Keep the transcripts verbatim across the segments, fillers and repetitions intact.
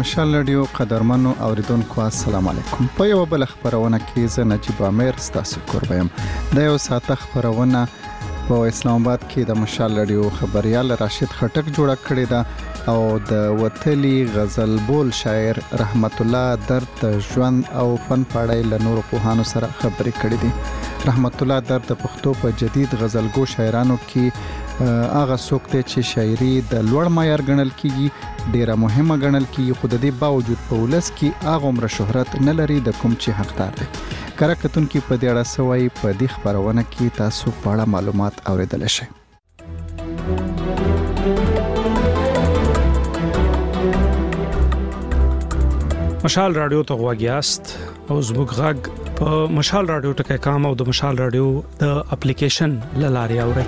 مشال رادیو قدرمنو اوریدونکو السلام علیکم. په یو بل خبرونه کې زه نجیب امیر ستاسو کوربم. د یو ساعت خبرونه په اسلام آباد کې د مشال رادیو خبريال راشد خټک جوړه کړې ده او د وتلی غزل بول شاعر رحمت الله درد ژوند او فن پاړای له نورو پوهانو سره خبرې کړې دي. رحمت الله درد د پښتو په جدید غزلګو شاعرانو کې هغه څوک دی چې شاعري د لوړ معیار ګڼل کیږي، ډیره مهمه ګڼل کیږي، خو د دې باوجود په ولس کې هغه عمر شهرت نه لري د کوم چې حقدار دی. کرکتون کې په دې اړه سوي په دې خبرونه کې تاسو په اړه معلومات اوریدل شئ. مشال رادیو ته غواګیاست او زموږ غږ په مشال رادیو ټکي کام او د مشال رادیو د اپلیکیشن لاري اوري.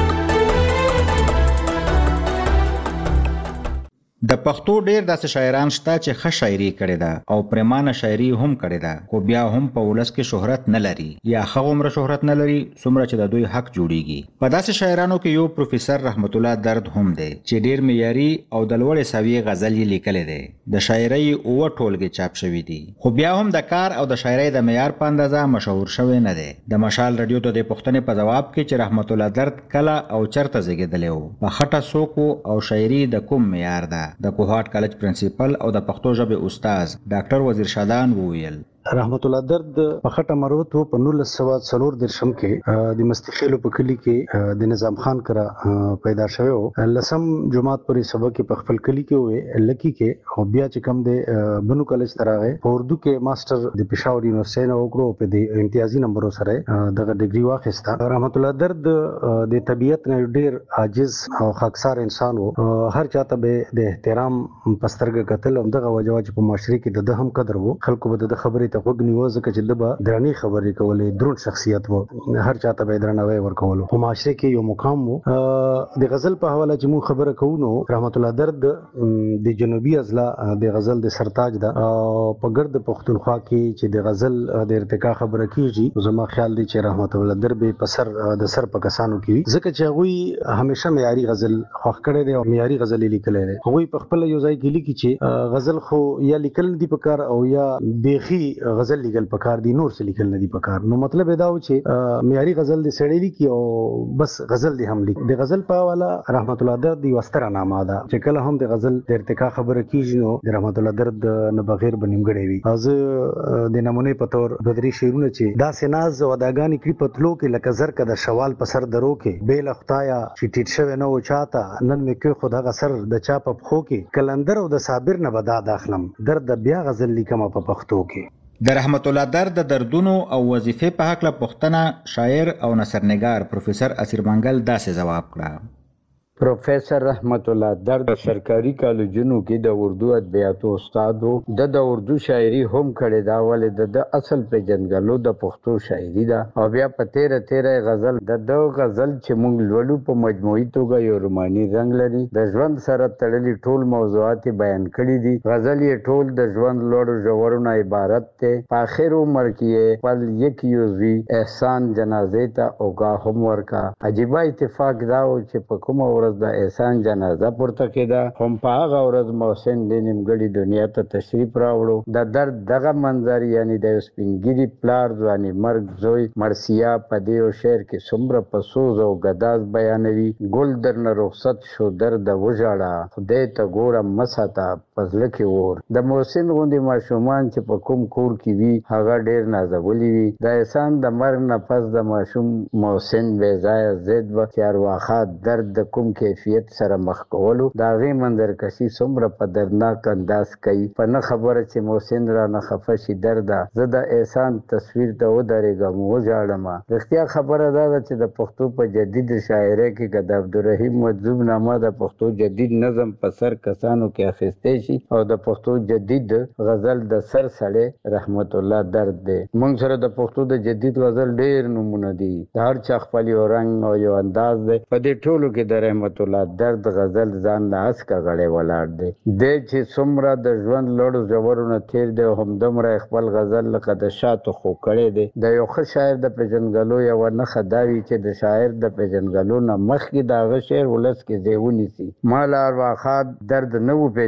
د پښتو ډېر داسې شاعران شته چې ښه شاعري کړې ده او پرمانه شاعري هم کړې ده، خو بیا هم په ولس کې شهرت نه لري یا ښه عمر شهرت نه لري څومره چې د دوی حق جوړیږي. په داسې شاعرانو کې یو پروفیسور رحمت الله درد هم دی چې ډېر معیاري او د لوړې سویې غزل یې لیکلې ده. د شاعرۍ اوه ټولګې چاپ شوي دي، خو بیا هم د کار او د شاعرۍ د معیار په اندازه مشهور شوی نه دی. د مشال رادیو ته د پوښتنې په جواب کې چې رحمت الله درد کله او چرته زیږېدلی و، په خټه څوک او شاعري د کوم معیار ده، د کوهاټ کالج پرنسپل او د پښتو ژبې استاد ډاکټر وزیر شادان وویل. رحمت الله درد په خټه مروت په نولس سوه څلور درشم کې د مستخیلو په کلی کې د نظام خان کرا پیدا شوی او لسم جماعت پورې سبق په خپل کلی کې وې لکی کې او بیا چې کم د بنو کالج تراغه په اردو کې ماستر د پېښور یونیورسيټي نو وکړو په د امتیازي نمبرو سره دغه ډیګري واخیسته. رحمت الله درد د طبيعت نه ډیر عاجز او خاکسار انسان وو، هر چاته به د احترام پسترګه قتل هم دغه وجوه چې په معاشري کې د هم قدر وو، خلکو به د خبرې ته وګنیو ځکه چې د به درنی خبرې کولې، درون شخصیت وو، هر چاته به درناوی ورکولو، په معاشره کې یو مقام وو. د غزل په حواله چې مون خبره کوو نو رحمت الله درد د جنوبي اضلاع د غزل د سرتاج ده او په ګرد پښتونخوا کې چې د غزل د ارتقا خبره کیږي، زما خیال دی چې رحمت الله درد به په سر د سر په کسانو کې ځکه چې هغه همیشه معیاري غزل خوښ کړي دي او معیاري غزل لیکلي دي. هغه په خپل یو ځای کې لیکي چې غزل خو یا لیکل دي په کار او یا بیخي غزل لیکل پکار دي، نور څه لیکل نه دي پکار. نو مطلب دا و چې معیاري غزل د سړی لیکي او بس غزل دی هم لیکي. د غزل په حواله رحمت الله درد دی وستره نامه ده چې کله هم د غزل د ارتقا خبره کیږي نو د رحمت الله درد نه بغیر بنیمګړی وي. از د نمونه په تور د درې شعرونه چې دا سناز او داګانی کړي پتلو کې لکه زر کده شوال په سر درو کې بیل خدایا چې ټیټ شوی نه و چاته نن مې کې خدا غسر د چا په خو کې کلندر او د صابر نه بدا داخلم درد بیا غزل لیکم په پښتو کې. د رحمت الله درد د دردونو او وظیفې په حق له پوښتنه شاعر او نثرنګار پروفیسور اسیر منګل داسې جواب کړه. پروفیسور رحمت الله درد سرکاري کالجونو کې د اردو ادبیاتو استاد وو، د د اردو شاعري هم کړې دا ولې د اصل پیژندګلو د پښتو شاعري ده او بیا په تیره تیره غزل د د غزل چې موږ لولو په مجموعي توګه یو روماني رنګ لري، د ژوند سره تړلي ټول موضوعات بیان کړي دي. غزل یې ټول د ژوند لوړو ژورو عبارت ته په اخر عمر کې خپل یک یوزي احسان جنازې ته اوګه هم ورکا. عجیبه اتفاق دا و چې په کومه ورځ د احسان جنازه پورته کېده هم په هغه ورځ محسن د نیمګړي دنیا ته تشریف راوړو. د درد دغه منظر یعنی د سپینګیري پلار ځواني مرګ زوی مرسیا په دې شعر کې څومره په سوز او ګداز بیانوي. ګل درنه رخصت شو درد وژاړه خدای ته ګوره مساته پزله کې ور. د محسن غوندې ماشومان چې په کوم کور کې وي هغه ډیر نازولي وي. د احسان د مرګ نه پس د ماشوم محسن بې ځایه ضد و چې ارواښه درد د کوم کیفیت سره مخ کولو د هغې منظرکشي څومره په دردناک انداز کوي. په نه خبره چې محسن را نه خفه شي درده زه د احسان تصویر ته ودرېږم وژاړمه. رښتیا خبره دا ده چې د پښتو په جدید شاعرۍ کې که د عبدالرحیم مجذوب نامه د پښتو جدید نظم په سر کسانو کې اخیستی شي او د پښتو جدید غزل د سر سړی رحمت الله درد دی. موږ سره د پښتو د جدید غزل ډېر نومونه دي، د هر چا خپل یو رنګ او یو انداز دی. په دې ټولو کې د رحمت الله درد غزل ځان له اسکه غړی ولاړ دی. دی چې څومره د ژوند لوړو ژورونه تیر دی همدومره خپل غزل لکه د شاتو خو کړی دی. د یو ښه شاعر د پیژندګلو یوه نښه دا وي چې د شاعر د پیژندګلو نه مخکې د هغه شعر ولس کې ځای ونیسي. ما له ارواښاد درد نه و پیژندلی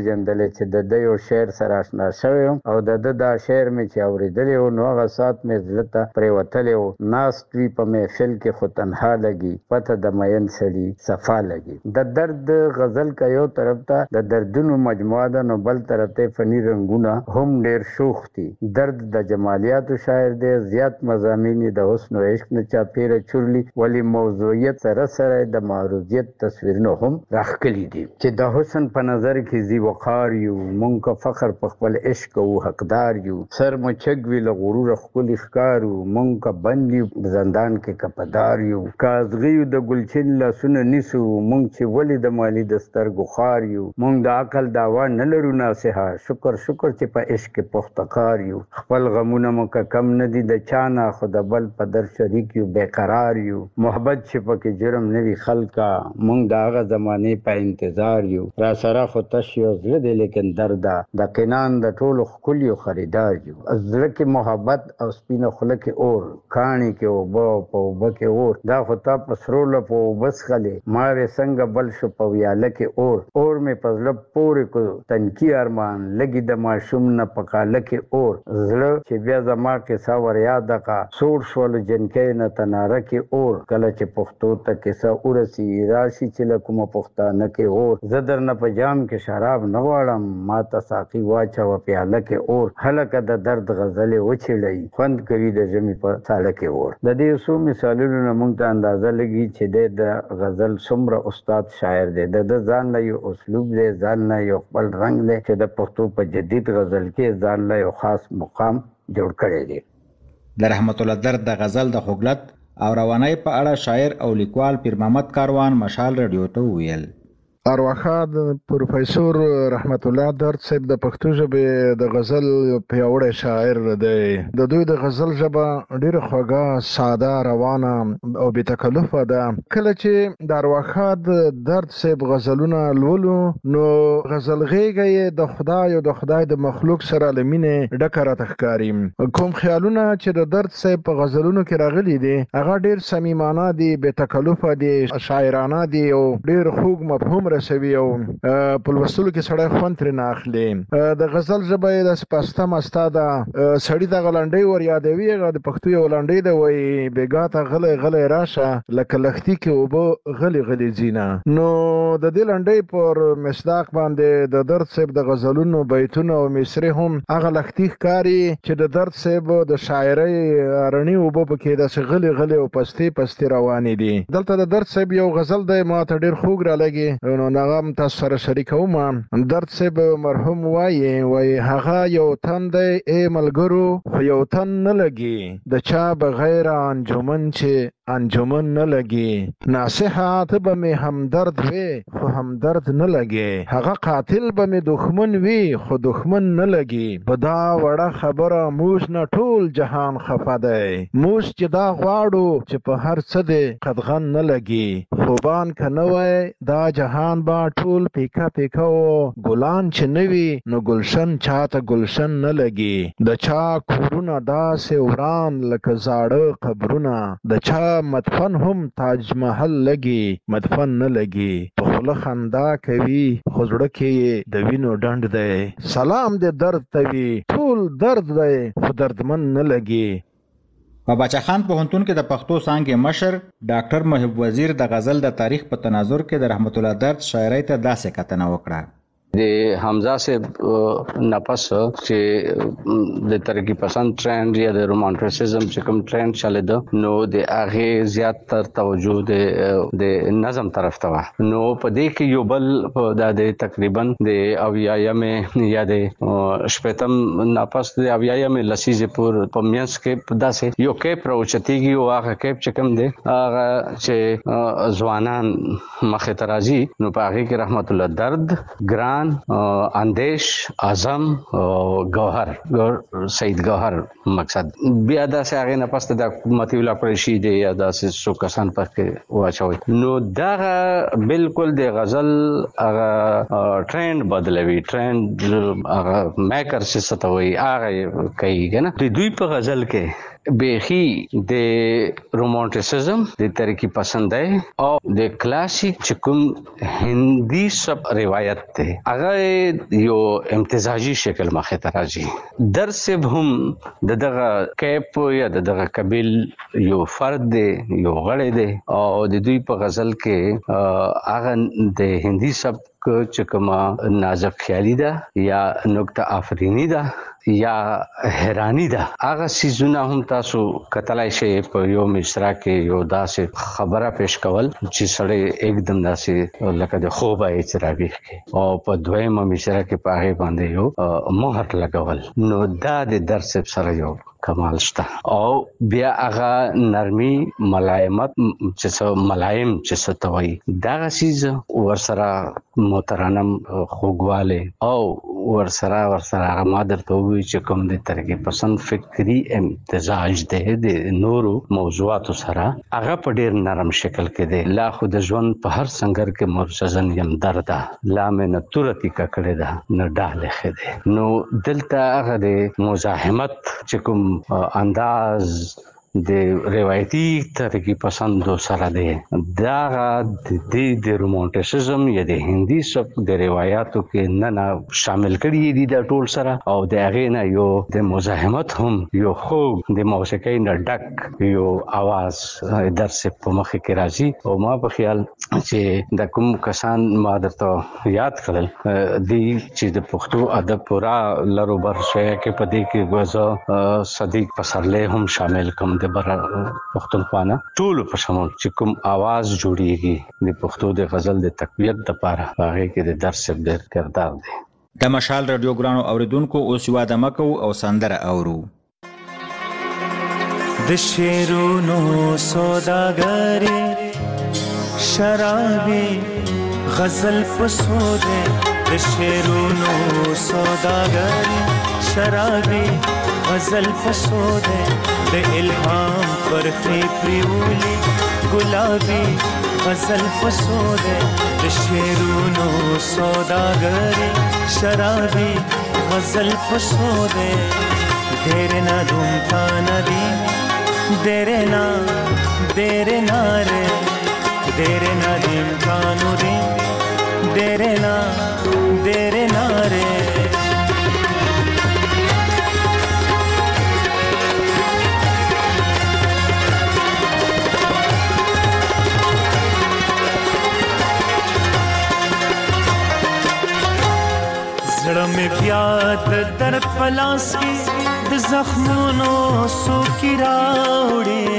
دی چې د د یو شعر سره آشنا شوی او د د دا شعر مې چې اورېدلی و نو هغه سات مې زړه ته پرېوتلی و. ناست وي په محفل کې خو تنها لګي پته د مین سړي صفا لګي. د درد غزل که یو طرف ته د دردونو مجموعه ده نو بل طرف ته فني رنګونه هم ډېر شوخ دي. درد د جمالیاتو شاعر دی، زیات مضامین د حسن و عشق نه چاپېره چورلي، ولی موضوعیت سره سره د معروضیت تصویرونه هم راښکلي دي چې د حسن په نظر کې ذی وقار یو، مونږ که فخر په خپل عشق کوو حقدار یو، سر مو چګ وي له غروره ښکلي ښکارو، مونږ که بند یو زندان کې کپدار یو، که ازغیو د ګلچین لاسونه نیسو، مونږ چې ولې د مالی د سترګو خار یو، مونږ د عقل دعوا نه لرو ناصحه، شکر شکر چې په عشق کې پخته کار یو، خپل غمونه مو که کم نه دي د چا نه، خو د بل په در شریک یو بېقرار یو، محبت چې پکې جرم نه وي خلکه، مونږ د هغه زمانې په انتظار یو، را سره خو تش یو زړه دی لیکن درده د قنان د ټولو ښکلیو خریدار یو. زړه کې محبت او سپینه خوله کې اور، کاڼي کې اوبه او په اوبه کې اور، دا خو تا په سرو لپو اوبه څښلې، ما وې څنګه بل شو په ویاله کې اور، اور مې په زړه پورې کړو تنکي ارمان، لګي د ماشوم نه په کاله کې اور، زړه چې بیا زما قصه ور یاده کا، سوړ شولو جنکۍ نه تناره کې اور، کله چې پښتو ته قصه ورسي راشي چې له کومه پښتانه کې اور، زه درنه په جام کې شراب نه غواړم، ما ته ساقي واچوه پیاله کې اور، هلکه د درد غزلې وچېړئ خوند کوي د ژمي په ساړه کې اور. د دې څو مثالونو نه موږ ته اندازه لګي چې دی د غزل څومره استاد شاعر دی. د ده ځان له یو اسلوب دی، ځان له یو خپل رنګ دی چې د پښتو په جدید غزل کې ځان له یو خاص مقام جوړ کړی دی. د رحمت الله درد د غزل د خوږلت او روانۍ په اړه شاعر او لیکوال پیر محمد کاروان مشال رادیو ته وویل. ارواښاد پروفیسور رحمت الله درد صاحب د پښتو ژبې د غزل پیاوړی شاعر دی. د دوی د غزل ژبه ډیره خوږه، ساده، روانه او بې تکلفه ده. کله چې د ارواښاد درد صاحب غزلونه لولو نو غزل غیږه یې د خدای او د خدای د مخلوق سره له مینې ډکه راته ښکاري. کوم خیالونه چې د درد صاحب په غزلونو کې راغلي دي هغه ډیر صمیمانه دي، بې تکلفه دي، شاعرانه دي او ډیر خوږ مفهوم رسوي او په لوستلو کې سړی خوند ترې نه اخلي. د غزل ژبه یې داسې پسته مسته ده، سړي دغه لنډۍ ور یادوي، هغه د پښتو یو لنډۍ ده، وایي بېګا ته غلی غلی راشه لکه لښتي کې اوبه غلي غلي ځینه. نو د دې لنډۍ پر مصداق باندې د درد صاحب د غزلونو بیتونه او مصرې هم هغه لښتي ښکاري چې د درد صاحب د شاعرۍ رڼې اوبه پکې داسې غلي غلي او پستې پستې روانې دي. دلته د درد صاحب یو غزل دی ما ته ډېر خوږ رالګي، نو هغه هم تاسو سره شریکوم. درد صاحب مرحوم وایي وایي هغه یو تن دی ای ملګرو خو یو تن نه لګي، د چا بغیر انجمن چې انجمن نه لګي، ناصحات به مې همدرد وي خو همدرد نه لګي، هغه قاتل به مې دښمن وي خو دښمن نه لګي، په دا وړه خبره موږ نه ټول جهان خفه دی، موږ چې دا غواړو چې په هر څه دی قدغن نه لګي، خوبان که نه وای دا جهان با ټول پیکا پیکا و، ګلان چې نوي نو گلشن چاته گلشن نه لګي، د چا کورونه داسې وران لکه زاړه قبرونه، د چا مدفن هم تاج محل لګي مدفن نه لګي، په خوله خندا کوي خو زړه کې د وینو ډنډ دی، سلام دې درد ته وي ټول درد دی خو دردمن نه لګي. په باچا خان پوهنتون کې د پښتو څانګې مشر ډاکټر محب وزیر د غزل د تاریخ په تناظر کې د رحمت الله درد شاعرۍ ته داسې کتنه وکړه. د حمزه سے نفس چې د ترقی پسند ټرند یا د رومانټیسزم چې کوم ټرند چلی ده نو د هغه زیات تر توجه د د نظم طرف ته و. نو په دې کې یو بل د تقریبا د اویایم یا د شپږم نفس د اویایم لسیزه پر پمینس کې داسې یو کې پروچتیږي او هغه کې چې کوم دی هغه چې ځوانان مخه ترازی نو په هغه کې رحمت الله درد، ګران، اندیش، اعظم او گوهر سید گوهر مقصد بیا داسې هغه نه پسته د متي الله قریشي دی یا داسې څو کسان پکې واچوي. نو دا بالکل د غزل هغه ټرند بدلوي، ټرند هغه میکر څه ستوي هغه کوي کنه. د دوی په غزل کې بیخي د رومانټیسزم د ترقی پسندۍ او د کلاسیک چکم هندي سب روایت ته هغه یو امتزاجي شکل مخه ته راځي درس هم د دغه کیپ یا د دغه قبیل یو فرد دی یو غړی دی او د دوی په غزل کې هغه د هندي سب چې کومه نازک خیالي ده یا نقطه آفرینی ده یا حیرانی ده هغه سيزونه هم تاسو کتلای شئ په یو مصرا کې یو داسې خبره پیش کول چې سړی एकदम داسې لکه د خوبه اچراویخ کې او په دویمه مصرا کې په هغه باندې یو مهر لګول نو دا د درس سره یو کمال شته او بیا هغه نرمي ملایمت چې څه ملایم چې څه توي دا سیز ورسره محترم خوګواله او ورسره ورسره هغه مادر ته وی چې کوم د ترقی پسند فکری امتزاج ده د نورو موضوعاتو سره هغه په ډیر نرم شکل کې دی لا خو د ژوند په هر څنګه کې مرشزن یم درده لا مې نتورتی ککړه ده نه ډاله خده نو دلته هغه د مزاحمت چې کوم انداز د روایتي ترقی پسندو سره دی دا د دې د رومانټیسزم یا د هندي سب د روایتو کې نه نه شامل کړي دي د ټول سره او د هغه نه یو د مزاحمت هم یو خو د موسیقۍ نه ډک یو आवाज درس په مخ کې راځي او ما په خیال چې د کوم کسان ما درته یاد کړل دی چې د پښتو ادب پورا لرو بر شوی کې په دې کې غوځه صدیق پسرلی هم شامل کوم بر پښتونخوا ټول په شمول چې کوم आवाज جوړیږي د پښتو د غزل د تقویت لپاره هغه کې د درس ډېر کردار دی د مشال رادیو ګرانو اوریدونکو اوس یو د مکو او سندره اورو د شیرونو سوداګری شرابي غزل فسوده د شیرونو سوداګری شرابي غزل فسوده د الهام پر پریولی گلابی غزل فسوده د شیرونو سوداګری شرابی غزل فسوده دیر نا دوم تا ندی دیر نا دیر نا رے دیر نا دیم کانو دیم دیر نا دیر نا رے زړه مې بیا د درد پلاس کې د زخمونو سوکي راوړي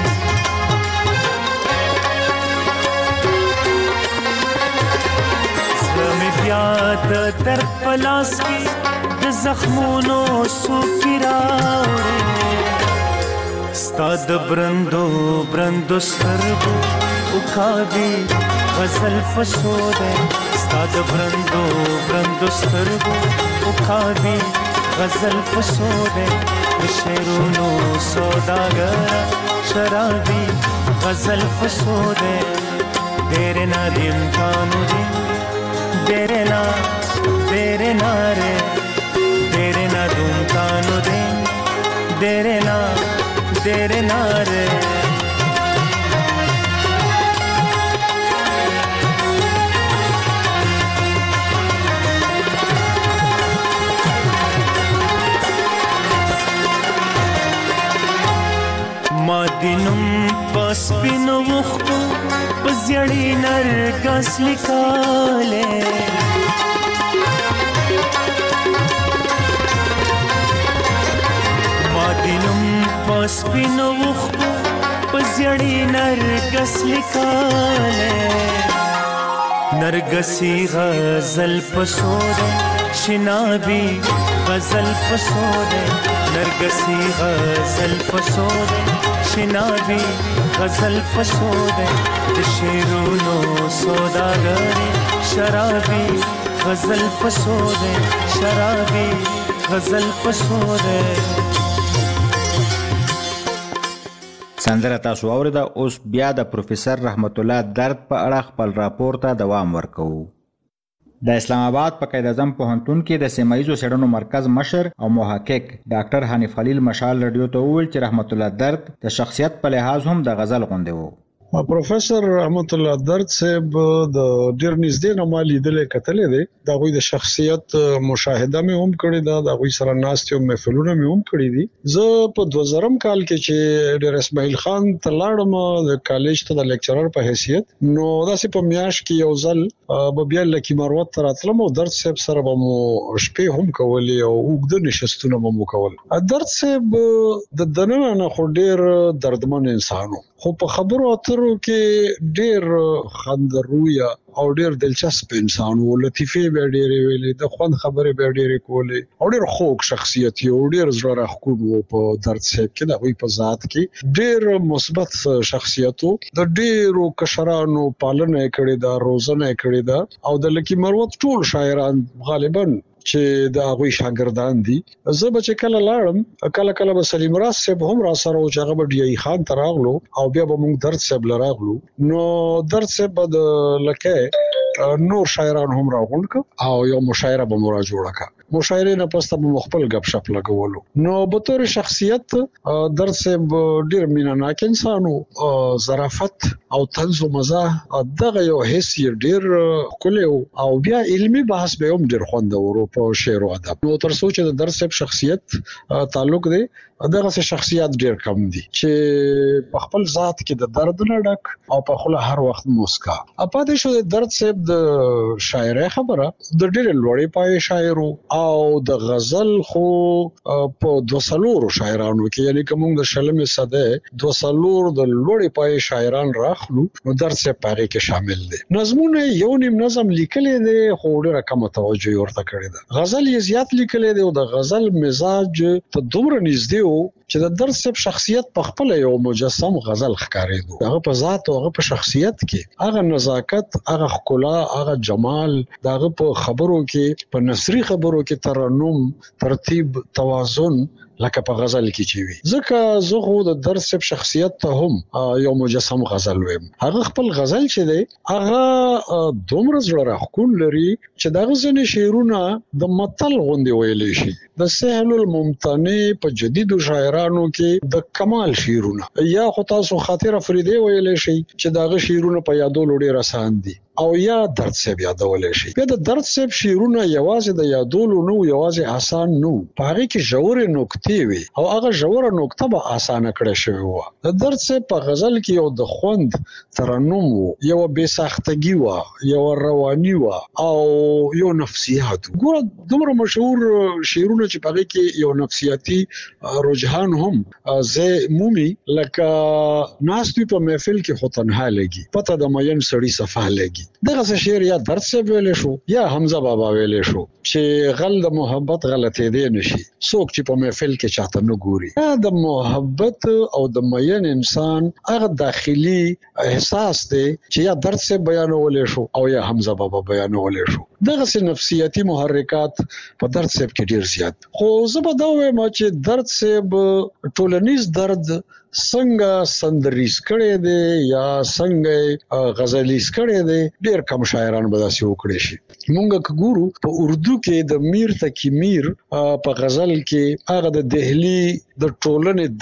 زړه مې بیا د درد پلاس کې د زخمونو سوکي راوړي ستا د برندو برندو سترګو وکابي غزل فسوده ستا د برندو برندو سترګو وکابي غزل فسوده د شیرونو سوداګر شرابي غزل فسوده دیر نا دیم کانو دیم دیر نا دیر نا رے دیر نا دوم کانو دیم دیر نا دیر نا رے ما دینم پس پینو وختو پزیړی نرګس لیکاله ما دینم پس پینو وختو پزیړی نرګس لیکاله نرګسی غزل پسوده شنابی غزل پسوده نرګسی غزل پسوده شنابی غزل فسوده د شیرونو سوداګری شرابی غزل فسوده شرابی غزل فسوده سندره تاسو اوریدا اوس بیا د پروفیسور رحمت الله درد په اړه خپل راپور ته دوام ورکوو د اسلام آباد په قائد اعظم پوهنتون کې د سیمایزو څېړنو مرکز مشر او محقق ډاکټر حنیف خلیل مشال رادیو ته وویل چې رحمت الله درد د شخصیت په لحاظ هم د غزل غوندې وو. پروفیسور رحمت الله درد صاحب د ډیر نږدې نه ما لیدلې کتلې دي د غوي د شخصیت مشاهده مې هم کړې ده د غوي سره ناستې او محفلونه مې هم کړې دي. زه په دوه زرم کال کې چې ډیر اسماعیل خان ته لاړم د کالج ته د لیکچرر په حیثیت نو داسې په میاش کې یو ځل به بیا لکی مروت تر اتلم او درد صاحب سره به مو شپې هم کولې او وګد نشستونه به مو کول. درد صاحب د دننه نه خو ډیر دردمن انسانو خو په خبرو اترو کې ډیر خندرویا او ډیر دلچسپ انسان وو. لطیفه به ډیرې ویلې د خوند خبرې به ډیرې کولې او ډیر خوږ شخصیت یو ډیر زړه راښکون وو. په درد صاحب کې د وی په ذات کې ډیر مثبت شخصیت وو. د ډیرو کشرانو پالنه کړې ده روزنه کړې ده او د لکی مروت ټول شاعران غالبا چې د هغه شاګردان دي. زه به چې کله لاړم کله کله به سلیم راز صاحب هم را سره او چې هغه به ډی خان تراغلو او بیا به موږ درد صاحب لراغلو نو درد صاحب د لکه نور شاعران هم راغونډ او یو مشاعره به مورا جوړه کا. مشاعره نه پسته به مخبل غب شپ لګولو. نو به تور شخصیت درد صاحب ډیر میناناک انسانو ظرافت او طنز او مزاح دغه یو حس ډیر کلیو او بیا علمی بحث به هم ډیر خوندور په شعر او ادب. نو تر سوچ د درد صاحب شخصیت تعلق دی دغه شخصیت ډیر کم دي چې په خپل ذات کې د درد نه ډک او په خپل هر وخت مسکا. اپاتې شو د درد صاحب د شاعرۍ خبره د ډیر لوړې پای شاعرو او د غزل خو په دوسلور شاعرانو کې یعنی کوم د شلمې صده دوسلور د لوړې پای شاعران راخلو نو درد صاحب پاره کې شامل دي. نظمونه یو نیم نظم لیکلې دي خو ډیره کم توجه ورته کړې ده. غزل یې زیات لیکلې دي او د غزل مزاج ته دومره نږدې چې د درد صاحب شخصیت په خپل یو مجسم غزل ښکارېدو. هغه په ذات او هغه په شخصیت کې هغه نزاکت هغه ښکلا هغه جمال دغه په خبرو کې په نثري خبرو کې ترنم ترتیب توازن لکه په غزل کې چې وي. ځکه زه خو د درد صاحب شخصیت ته هم یو مجسم غزل ویم. هغه خپل غزل چې دی هغه دومره زړه راښکون لري چې دغه ځینې شعرونه د متل غوندې ویلی شي. د سهل الممتنع په جدیدو شاعرانو کې د کمال شعرونه یا خو تاسو خاطر افریدی ویلی شي چې دغه شعرونه په یادولو ډیر آسان دي او یا درد صاحب یادولای شي. بیا د درد صاحب شعرونه یوازې د یادولو نو یوازې آسان نو پاره کې ژورې نقطې وي او هغه ژوره نقطه به آسانه کړې شوی و. د درد صاحب په غزل کې یو د خوند ترنم وو یو بے ساختگی وا یو رواني وا او یو نفسیات. ګوره دومره مشهور شعرونه چې پاره کې یو نفسیاتی رجحان هم زه مومي لکه ناستوی په محفل کې خو تنها لګي پته د مین سړی صفه لګي. دغه شعر یا درد صاحب ویلې شو یا حمزه بابا ویلې شو چې غل د محبت غلطې دی نشي څوک چې په محفل کې چاته نه ګوري. دا د محبت او د مین انسان هغه داخلي احساس دی چې یا درد صاحب بیانولې شو او یا حمزه بابا بیانولې شو. دغه سه نفسیاتی محرکات په درد صاحب کې ډیر زیات. خو زه به دا وایم چې درد صاحب ټولنیز درد څنګه سندریز کړي دي یا څنګه غزلیز کړي دي ډیر کم شاعران به داسې وکړي شي. مونږ ګورو په اردو کې د میر تکي میر په غزل کې هغه د دهلی د ټولنې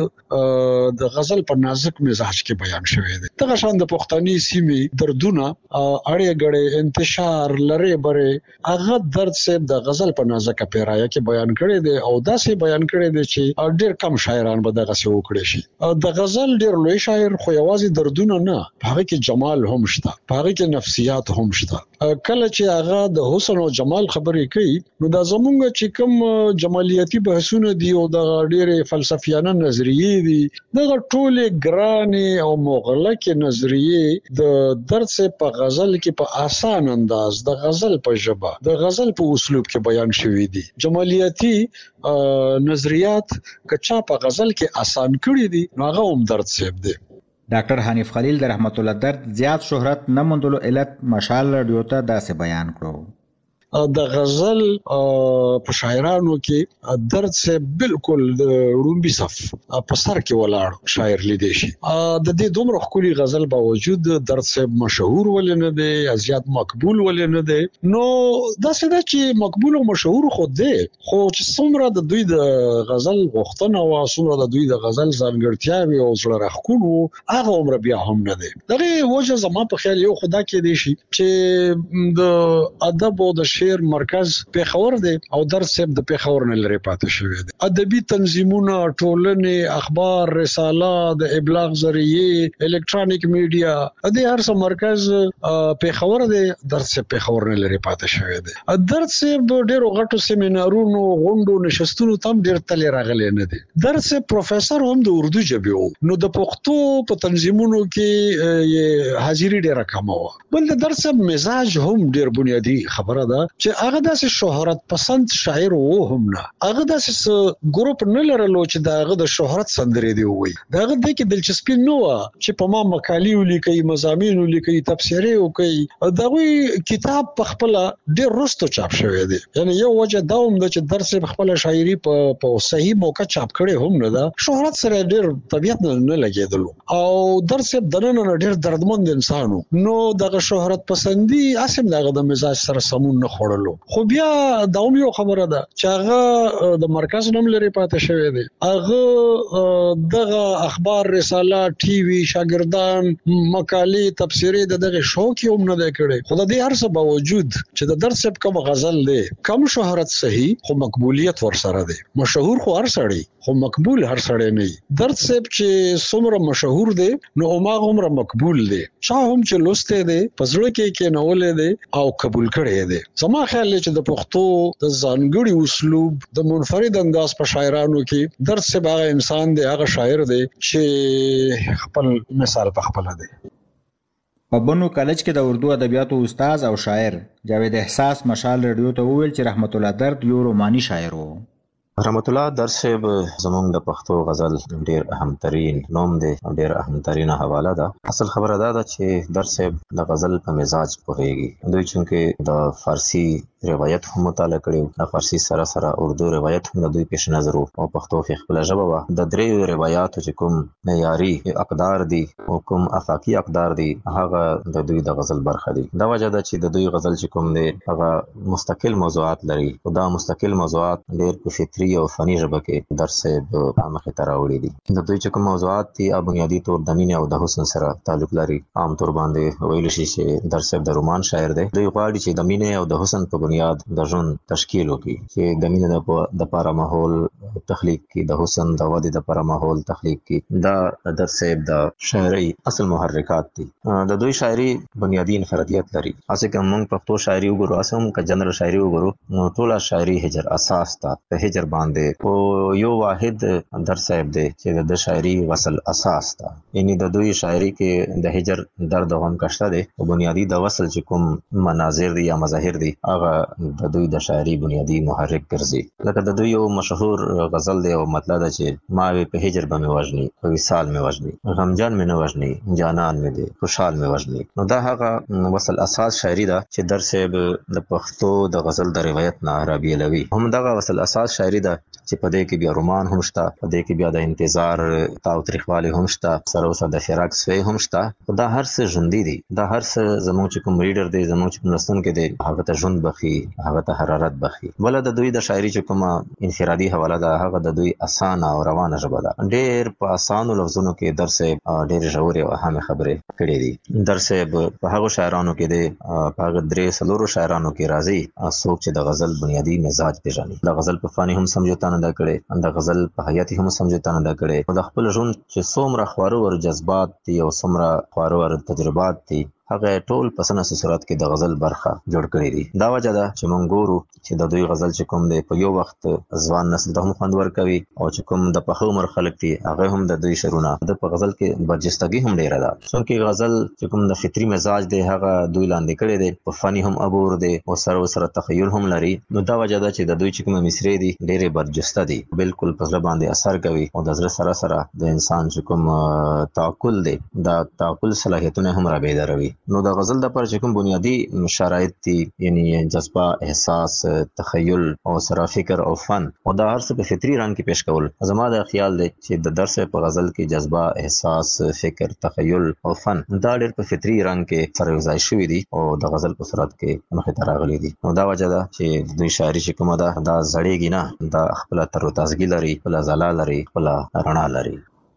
درد د غزل په نازک مزاج کې بیان شوی دی. دغه شان د پښتني سیمې دردونه اړې غړې انتشار لري بره هغه درد صاحب د غزل په نازک پیرایه کې بیان کړی دی او داسې بیان کړی دی چې ډیر کم شاعران به دغه څه وکړي شي. د غزل ډیر لوی شاعر خو یوازې دردونه نه هغه کې جمال هم شته هغه کې نفسیات هم شته. کله چې هغه د حسن او جمال خبرې کوي نو دا زمونږ چې کوم جمالیاتي بحثونه دي او د ډېر فلسفیانه نظریې دي دغه ټولې ګرانې او مغلقې نظریې د درد صاحب په غزل کې په آسان انداز د غزل په ژبه د غزل په اسلوب کې بیان شوي دي. جمالیاتي نظریات کچا په غزل کې آسان کړي دي نو هغه هم درد صاحب دی. ډاکټر حنیف خلیل د رحمت الله درد زیات شهرت نه موندلو علت مشال رادیو ته داسې بیان کړو د غزل په شاعرانو کې درد سے بالکل د رومبي صف په سر کې ولاړ شاعر لیدي شي. د دې دومره خولي غزل باوجود درد سے مشهور ولې نه دی، ازیات مقبول ولې نه دی. نو دا څه ده چې مقبول او مشهور خو دی، خو چې څومره د دوی د غزل غوښتنه او څومره د دوی د غزل ځانګړتیاوې او زړه راښکون هغه عمر بیا هم نه دی. دغه وجه زما په خیال یو خدا کې دی شي چې د ادب او د شعر مرکز پیښور دی او درس د پیښور نه لري پاتې شوی دی. ادبي تنظیمونه، ټولنې، اخبار، رساله، د ابلاغ ذریعہ، الکترونیک میډیا، د هر څه مرکز پیښور دی، درس پیښور نه لري پاتې شوی دی. درس د ډیرو غټو سیمینارونو، غونډو، نشستونو تم ډیر تل راغلی نه دی. درس پروفیسور هم د اردو ژبې وو، نو د پښتو په تنظیمونو کې حاضری ډیره کم و. بل د درس مزاج هم ډیر بنیادی خبره ده چې هغه داسې شهرت پسند شاعر وو هم نه، هغه داسې ګروپ نه لرلو چې دغه د شهرت سندرې دی وي. دغه د کې دلچسپي نه و چې په ما مقالې ولیکي، مضامین ولیکي، تفسیرې وکړي. دغه کتاب په خپل ډیر رستو چاپ شوی دی. یعنی یو وجه دا هم ده چې درس خپل شاعري په په صحیح موقع چاپ کړي هم نه ده. شهرت سره ډیر طبيعت نه لګیدلو او درس دننه ډیر دردمند انسانو، نو دغه شهرت پسندي اسیم دغه د مزاج سره سمون نه خورلو. خو بیا دا هم یو خبره ده چې هغه د مرکز نوم لري پاتې شوی دی. هغه دغه اخبار، رساله، ټي وي، شاګردان، مقالې، تفسیرې دغه شوق هم نه دی کړی. خو د دې هر څه باوجود چې د درس کوم غزل دی، کم شهرت صحیح خو مقبولیت ورسره دی. مشهور خو هر سړی، خو مقبول هر سړی نه. درد صاحب چې څومره مشهور دی نو هغه عمر مقبول دی. چا هم چې لوسته دی پزړه کې کې نولې دی او قبول کړي دی. زما خیال چې د پښتو د ځانګړي اسلوب د منفرد انداز په شاعرانو کې درد صاحب هغه انسان دی، هغه شاعر دی چې خپل مثال په خپل دی. په بنو کالج کې د اردو ادبیاتو استاد او شاعر جاوید احساس مشال رادیو ته وویل چې رحمت الله درد یو روماني شاعر و. رحمت الله درد صاحب زمونږ د پښتو غزل ډیر اهم ترين نوم دی، ډیر اهم ترين حواله ده. اصل خبره ده چې درد صاحب د غزل په مزاج پوهیږي. دوی چې د فارسی روایت هم مطالعه کړي، د فارسی سره سره اردو روایت هم د دوی پیش نظر او پښتو کې خپل ژبه و. د درې روایتو چې کوم معیاري اقدار دي او کوم افاقي اقدار دي هغه د دوی د غزل برخه دي. دا وجه ده چې د دوی غزل چې کوم دی هغه مستقل موضوعات لري او دا مستقل موضوعات ډیر په فطري او فني ژبه کې درس په مخه ته راوړي دي. د دوی چې کوم موضوعات دي بنیادی طور د مینې او د حسن سره تعلق لري. عام طور باندې ویل شي چې درس د رومان شاعر دی. دوی غواړي چې د مینې او د حسن په بنیاد د ژوند تشکیل وکړي، چې د مینې د لپاره ماحول تخلیق کړي، د حسن د ودې لپاره ماحول تخلیق کړي. دا درس د شاعري اصل محرکات دي. د دوی شاعري بنیادی انفرادیت لري. اسې کوم موږ پښتو شاعري وګورو، اسې هم ک جنرال شاعري وګورو، نو ټول شاعري هجر اساس ته د هجر باندې او یو واحد درس صاحب دی چې د شاعري وصل اساس ده. یعنی د دوی شاعري کې د هجر درد هم کشته دی او بنیادی د وصل چې کوم مناظر دي یا مظاهر دي هغه د دوی د شاعري بنیادی محرک ګرځي. لکه د دوی یو مشهور غزل دی او مطلب ده چې ما په هجر به مې وژني، په وصال مې وژني، غمجان مې نه وژني، جانان مې دی، خوشحال مې وژني. نو دا هغه وصل اساس شاعري ده چې درس صاحب د پښتو د غزل د روایت نه رابیلوي. هم دغه وصل اساس شاعري ده چې په دې کې بیا رومان هم شته، په دې کې بیا د انتظار تاوتریخوالی هم شته، سره اوسه د فراق سوی هم شته. دا هر څه ژوندي دي. دا هر څه زموږ چې کوم ریډر دی، زموږ چې کوم لوستونکی دی، هغه ته ژوند بخي، هغه ته حرارت بخي. بله د دوی د شاعري چې کومه انفرادي حواله ده هغه د دوی اسانه او روانه ژبه ده. ډېر په اسانو لفظونو کې درس ډېرې ژورې او اهمې خبرې کړې دي. درس په هغو شاعرانو کې دی، په هغه درې څلورو شاعرانو کې راځي څوک چې د غزل بنیادي مزاج پېژني. د غزل په فاني هم سمجوتا نه ده کړې، د غزل په حیاتي هم سمجوتا نه ده کړې، او د خپل ژوند چې څومره خواره ور جذبات دي او څومره خواره ور تجربات دي هغه ټول په سنه صورت کې د غزل برخه جوړ کړی دي. دا وجه ده چې مونږ ګورو چې د دوی غزل چې کوم دی په یو وخت ځوان نسل ته هم خوند ورکوي او چې کوم د پخه عمر خلک دي هغه هم د دوی شعرونه د په غزل کې برجستګي هم ډیره ده. څنګه غزل چې کوم د فطري مزاج دی هغه دوی لاندې کړی دی، په فني هم ابور دی او سره سره تخیل هم لري. نو دا وجه ده چې د دوی چې کوم مصری دي ډیره برجسته دي، بالکل په ځل باندې اثر کوي او د زړه سره سره د انسان چې کوم تعقل دی دا تعقل صلاحیتونه هم را بیداروي. نو د غزل د پر کوم بنیادی شرایط دي یعنی جذبه، احساس، تخیل او سره فکر او فن او دا هر څه په فطري رنګ کې پیش کول. زما د خیال دی چې د درس په غزل کې جذبه، احساس، فکر، تخیل او فن دا ډېر په فطري رنګ کې سره یوځای شوي دي او د غزل په صورت کې مخې ته راغلي دي. نو دا وجه ده چې د دوی شاعري چې کومه ده دا زړېږي نه، دا خپله تر و تازګي لري، خپله ځلا لري، خپله رڼا لري.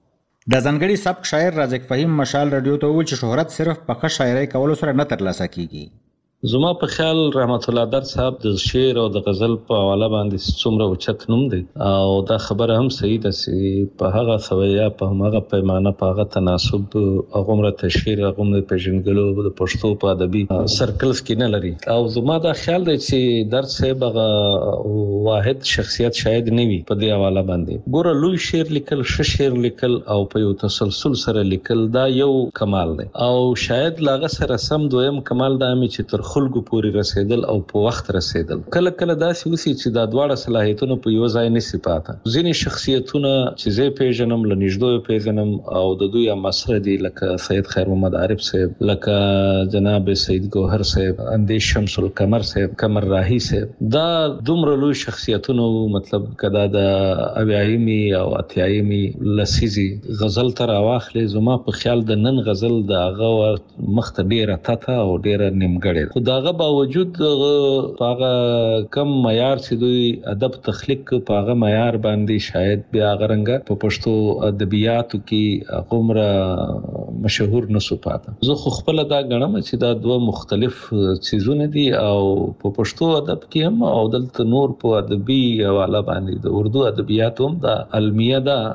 د ځانګړي سبک شاعر رازق فهیم مشال رادیو ته وویل چې شهرت صرف په ښه شاعرۍ کولو سره نه ترلاسه کیږي. زما په خیال رحمت الله درد صاحب د شعر او د غزل په حواله باندې څومره اوچت نوم دی او دا خبره هم صحیح ده چې په هغه سویا په هغه پیمانه په هغه تناسب هغه تشهیر هغه پیژنګلو د پښتو په ادبي سرکلز کې نه لري. او زما دا خیال دی چې درد صاحب هغه واحد شخصیت شاید نه وي په دې حواله باندې. ګوره لوی شعر لیکل، ښه شعر لیکل او په یو تسلسل سره لیکل دا یو کمال دی او شاید لاغه سره سم دویم کمال دا مې چې تر خلکو پورې رسیدل او په وخت رسیدل. کله کله داسې وسی چې دا دواړه صلاحیتونه په یو ځای نشي پاته. ځینې شخصیتونه چې زه پیژنم له نږدې پیژنم او د دوی مسره دي لکه سید خیر محمد عارف صاحب، لکه جناب سید ګوهر صاحب، اندیش شمس القمر صاحب، قمر راهی صاحب، دا دومره لوی شخصیتونه مطلب کدا د اویایمي او اتیایمي لسیزي غزل تر واخلې. زما په خیال د نن غزل د هغه مخ ته ډیره تته او ډیره نیمګړې خو دغه باوجود هغه کم معیار چې دوی ادب تخلیق په هغه معیار باندې شاید بیا غرنګ په پښتو ادبیاتو کې عمره مشهور نسو پاته. زه خو خپل دا غنم چې دا دوه مختلف چیزونه دي او په پښتو ادب کې هم او دلته نور په ادبي حواله باندې د اردو ادبیاتو هم دا علمیه ده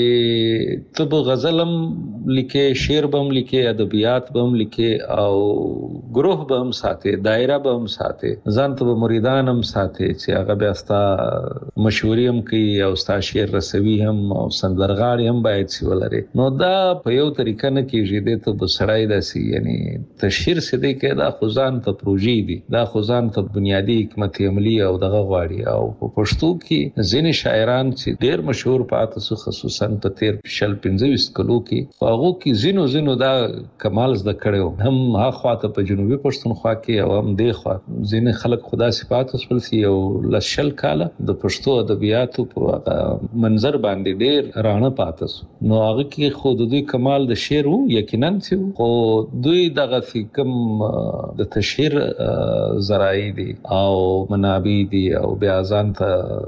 چې ته غزلم لیکې، شعر بم لیکې، ادبیات بم لیکې او گروه بم ساتي، دایره به هم ساتي، ځان ته مریدان هم ساتي چې هغه بیا ستا مشهوري هم کوي او ستا شعر رسوي هم او سندرغاړي هم باید سی ولري. نو دا په یو طریقه نه کېږي. دې ته به سړی داسې یعنی تشهیر څه دی کې دا خو ځان ته پروژې دي، دا خو ځان ته بنیادي حکمت عملي او دغه غواړي. او په پښتو کې ځینې شاعران چې ډېر مشهور پاته سو خصوصا په تیر شل پنځه ویشت کلو کې خو هغو کې ځینو ځینو دا کمال زده کړی هم ها خواته په جنوبي پښتونخوا کې او هم دی خوا ځینې خلک خدا صفات وسپل سي او لشل کاله د پښتو ادبیاتو په منظر باندې ډېر رانه پاتس. نو هغه کې خو د دوی کمال د شعر وو یقینا چې خو دوی دغه کوم د تشهیر ذرایع دي او منابع دي او بیا ځان ته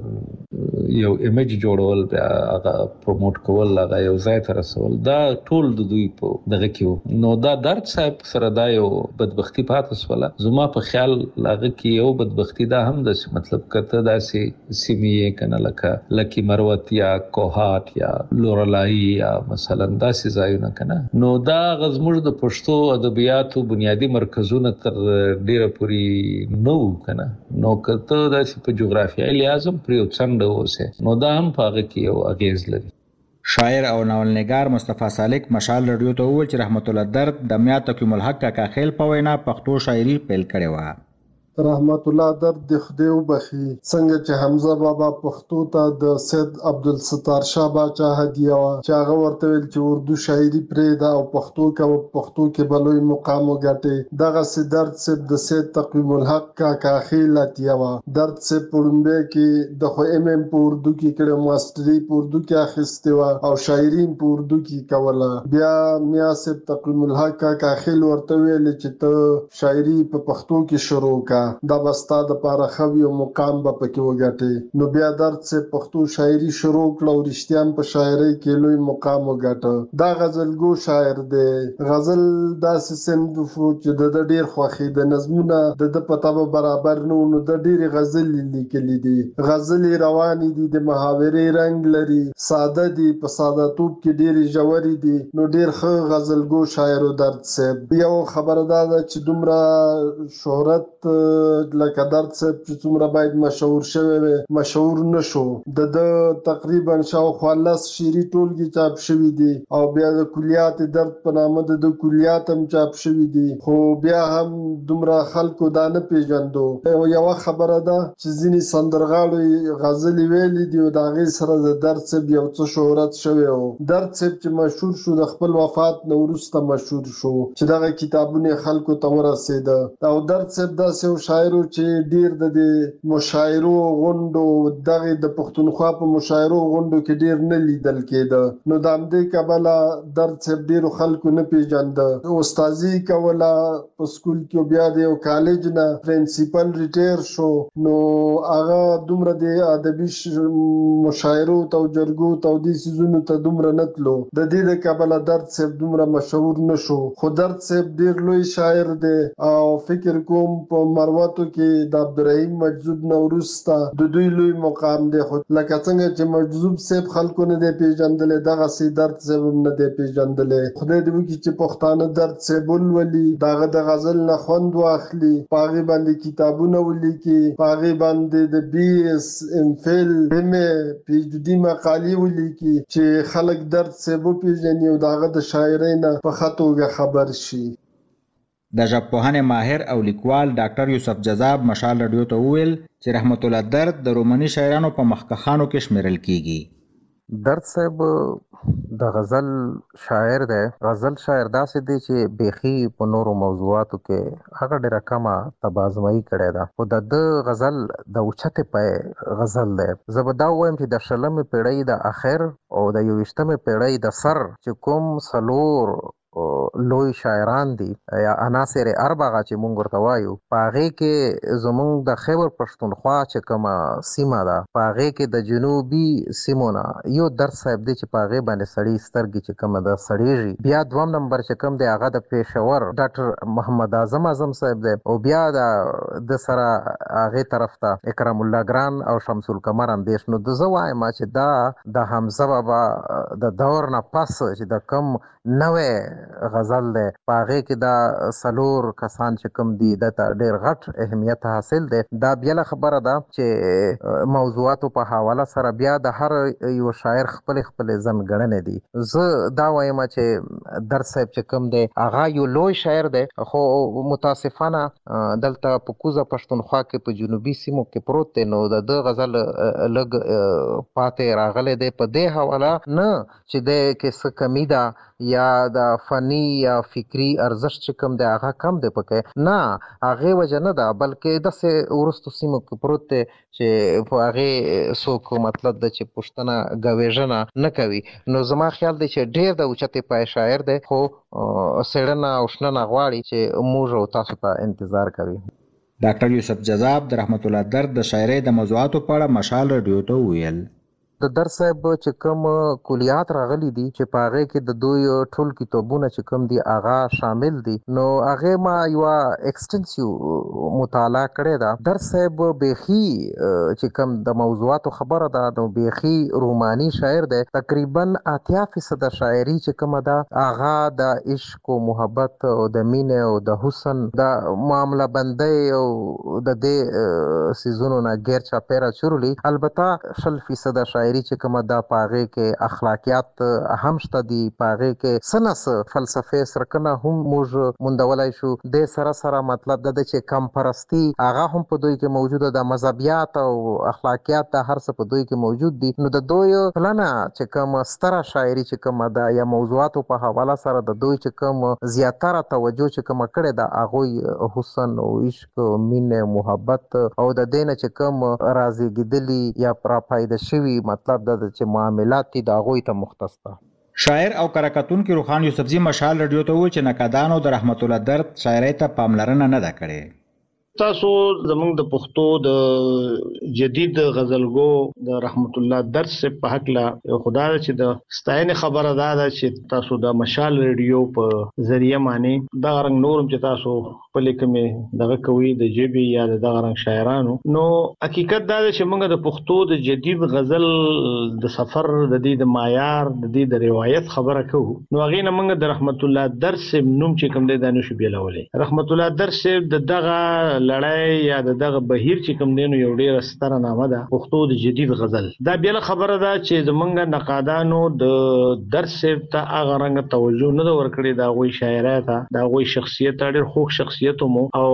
یو ایمیج جوړول، بیا هغه پروموټ کول، هغه یو ځای ته رسول، دا ټول د دوی په دغه کې وو. نو دا درد صاحب سره دا یو بدبختی پاتې سوله. زما په خیال هغه کې یو بدبختی دا هم ده چې مطلب کته داسې سیمې کنه لکه لکی مروت یا کوهات یا لورلای یا مثلا داسې ځایونه کنه، نو دا غزموږ د پښتو ادبیاتو بنیادی مرکزونه تر ډیره پوری نو کنه. نو کته داسې په جغرافیایي لحاظ پر یو څنډه اوسه، نو دا هم په هغه کې یو اغیز لري. شاعر او ناولنګار مصطفی سالک مشال رادیو ته وویل چې رحمت الله درد د میا تقویم الحق کاکا خیل په وینا پښتو شاعري پیل کړې وه. رحمت الله درد د خدای وبخي څنګه چې حمزه بابا پښتو ته د سید عبدالستار شاه باچا هدیه وا چې هغه ورته ویل چې اردو شاعري پرې دا او پښتو کې پښتو کې بلوي مقام وګټي. دغه سید درد سید د سید تقویم الحق کاکا خیل هدیه وا. درد سید پړمبه کې د خو ام ام په اردو کې کړه، ماستری په اردو کې اخیسته وا او شاعري په اردو کې کوله. بیا میا سید تقویم الحق کاکا خیل ورته ویل چې ته شاعري په پښتو کې شروع کا، دا بستا د پاره خوي او مقام به پکې وګټي. نو بیا درد سے پښتو شاعري شروع کړه او رښتیان په شاعري کې لوی مقام وګټه. دا غزلګو شاعر دی. غزل داسې سند فو چې د ډیر خوخي د نظمونه د پتاوه برابر نو نو د ډیر غزل لیکلي دي. غزل رواني دي، د محاورې رنگ لري، ساده دي، په ساده توپ کې ډیر جوړي دي. نو ډیر ښه غزلګو شاعر درد سے. یو خبردار چې دومره شهرت لکه درد صاحب چې څومره باید مشهور شوی وي مشهور نشو. د د تقریبا شاوخوا لس شعري ټولګې چاپ شوي دي او بیا د کلیات درد په نامه د د کلیات هم چاپ شوي دي، خو بیا هم دومره خلکو دا نه پیژندو. یوه خبره ده چې ځینې سندرغاړو غزلې ویلي دي او د هغې سره د درد صاحب یو څه شهرت شوی و. درد صاحب چې مشهور شو د خپل وفات نه وروسته مشهور شو چې دغه کتابونه خلکو ته ورسېده. او درد صاحب داسې یو شاعر و چې ډېر د دې مشاعرو غونډو دغې د پښتونخوا په مشاعرو غونډو کې ډېر نه لیدل کېده، نو د همدې کبله درد صاحب ډېرو خلکو نه پیژنده. استازي کوله په سکول کې، بیا د یو کالج نه پرنسپل ریټایر شو، نو هغه دومره د ادبي مشاعرو ته او جرګو ته او دې څیزونو ته دومره نه تلو. د دې د کبله درد صاحب دومره مشهور نشو. خو درد صاحب ډیر لوی شاعر دی او فکر کوم په مروتو کې د عبدالرحیم مجذوب نه وروسته د دوی لوی مقام دی. خو لکه څنګه چې مجذوب صاحب خلکو نه دی پیژندلی، دغسې درد صاحب هم نه دی پیژندلی. خدای دې وکړي چې پښتانه درد صاحب ولولي، د هغه د غزل نه خوند واخلي، په هغې باندې کتابونه ولیکي، په هغې باندې د بي ایس ام فیل ایم ای پی ایچ ډي مقالې ولیکي چې خلک درد صاحب وپېژني او د هغه د شاعرۍ نه په ښه توګه خبر شي. د ژبپوهنې ماهر او لیکوال ډاکټر یوسف جذاب مشال رادیو ته وویل چې رحمت الله درد د رومني شاعرانو په مخکښانو کې شمیرل کیږي. درد صاحب د غزل شاعر دی. غزل شاعر داسې دی چې بیخي په نورو موضوعاتو کې هغه ډېره کمه تبازمایي کړې ده، خو د ده غزل د اوچتې پای غزل دی. زه به دا ووایم چې د شلمې پیړۍ د اخر او د یوویشتمې پیړۍ د سر چې کوم څلور لوی شاعران دي یا عناصر اربعه چې مونږ ورته وایو، په هغې کې زمونږ د خیبر پښتونخوا چې کومه سیمه ده، په هغې کې د جنوبي سیمو نه یو درد صاحب دی چې په هغې باندې سړي سترګې چې کومه ده سړېږي. بیا دوم نمبر چې کوم دی هغه د پېښور ډاکټر محمد اعظم اعظم صاحب دی، او بیا د د سره هغې طرف ته اکرم الله ګران او شمس القمر اندیش. نو د زه وایم چې دا د حمزه بابا د دور نه پس چې د کم نوې غزل دی، په هغې کې دا څلور کسان چې کوم دي د ته ډېر غټ اهمیت حاصل دی. دا بیله خبره ده چې موضوعاتو په حواله سره بیا د هر یو شاعر خپلې خپلې ځانګړنې دي. زه دا وایم چې درد صاحب چې کوم دی هغه یو لوی شاعر دی، خو متاسفانه دلته په کوزه پښتونخوا کې په جنوبي سیمو کې پروت دی، نو د ده غزل لږ پاتې راغلی دی په دې حواله نه چې دی کې څه کمی ده یا د فني یا فکري ارزښت چې کوم دی هغه کم دی پکې، نه هغې وجه نه ده، بلکې داسې وروستو سیمو کې پروت دی چې په هغې څوک مطلب ده چې پوښتنه ګویژنه نه کوي. نو زما خیال دی چې ډېر د اوچتې پای شاعر دی، خو څېړنه او شننه غواړي چې موږ او تاسو ته انتظار کوي. ډاکټر یوسف جذاب د رحمت الله درد د شاعرۍ د موضوعاتو په اړه مشال رادیو ته وویل. د درد صاحب چې کوم کلیات راغلي دي چې په هغې کې د دوی ټول کتابونه چې کوم دي هغه شامل دي، نو هغې ما یوه ایکسټنسیو مطالعه کړې ده. درد صاحب بیخي چې کوم د موضوعاتو خبره ده نو بیخي روماني شاعر دی. تقریبا اتیا فیصده شاعري چې کومه ده هغه د عشق او محبت او د مینې او د حسن د معامله بندۍ او د دې څیزونو نه غیر چاپیره چورلي. البته شل فیصده شاعري چې کومه ده په هغې کې اخلاقیات هم شته دي، په هغې کې څه نه څه فلسفې سرکونه هم موږ موندولی شو. دې سره سره مطلب دا ده چې کم پرستي هغه هم په دوی کې موجوده ده، مذهبیات او اخلاقیات دا هر څه په دوی کې موجود دي. نو د دوی پلنه چې کوم ستره شاعري چې کومه ده یا موضوعاتو په حواله سره د دوی چې کوم زیاتره توجه چې کومه کړې ده هغوی حسن او عشق مینې محبت او د دې نه چې کوم رازېږېدلي یا راپایده شوي مطلب دا چې معاملات دي د هغوی ته مختص ده. شاعر او کراکتونکي روخان یوسفزي مشال رادیو ته وویل چې نقادانو د رحمت الله درد شاعرۍ ته پاملرنه نه ده کړې. تاسو زمونږ د پښتو د جدید غزلګو د رحمت الله درد سے په حقله خدا چې د ستاینې خبره ده دا چې تاسو د مشال ریډیو په ذریعہ باندې دا رنګ نورم چې تاسو خپل کمې دغه کوي د جبي یا د دغه رنګ شاعرانو، نو حقیقت دا ده چې موږ د پښتو د جدید غزل د سفر د دې د معیار د دې د روایت خبره کوو، نو هغې نه موږ د رحمت الله درد سے نوم چې کوم دی دا نشو بیلولی. رحمت الله درد سے د دغه لړۍ یا دغه بهیر چې کوم دینو یو ډیر ستره نامه ده پښتو د جدید غزل. دا بل خبره ده چې زمونږ نقادانو د درس ته هغه رنګ توجه نه ورکړي، دا غوي شاعرات دا غوي شخصیت ډیر خوږ شخصیت مو او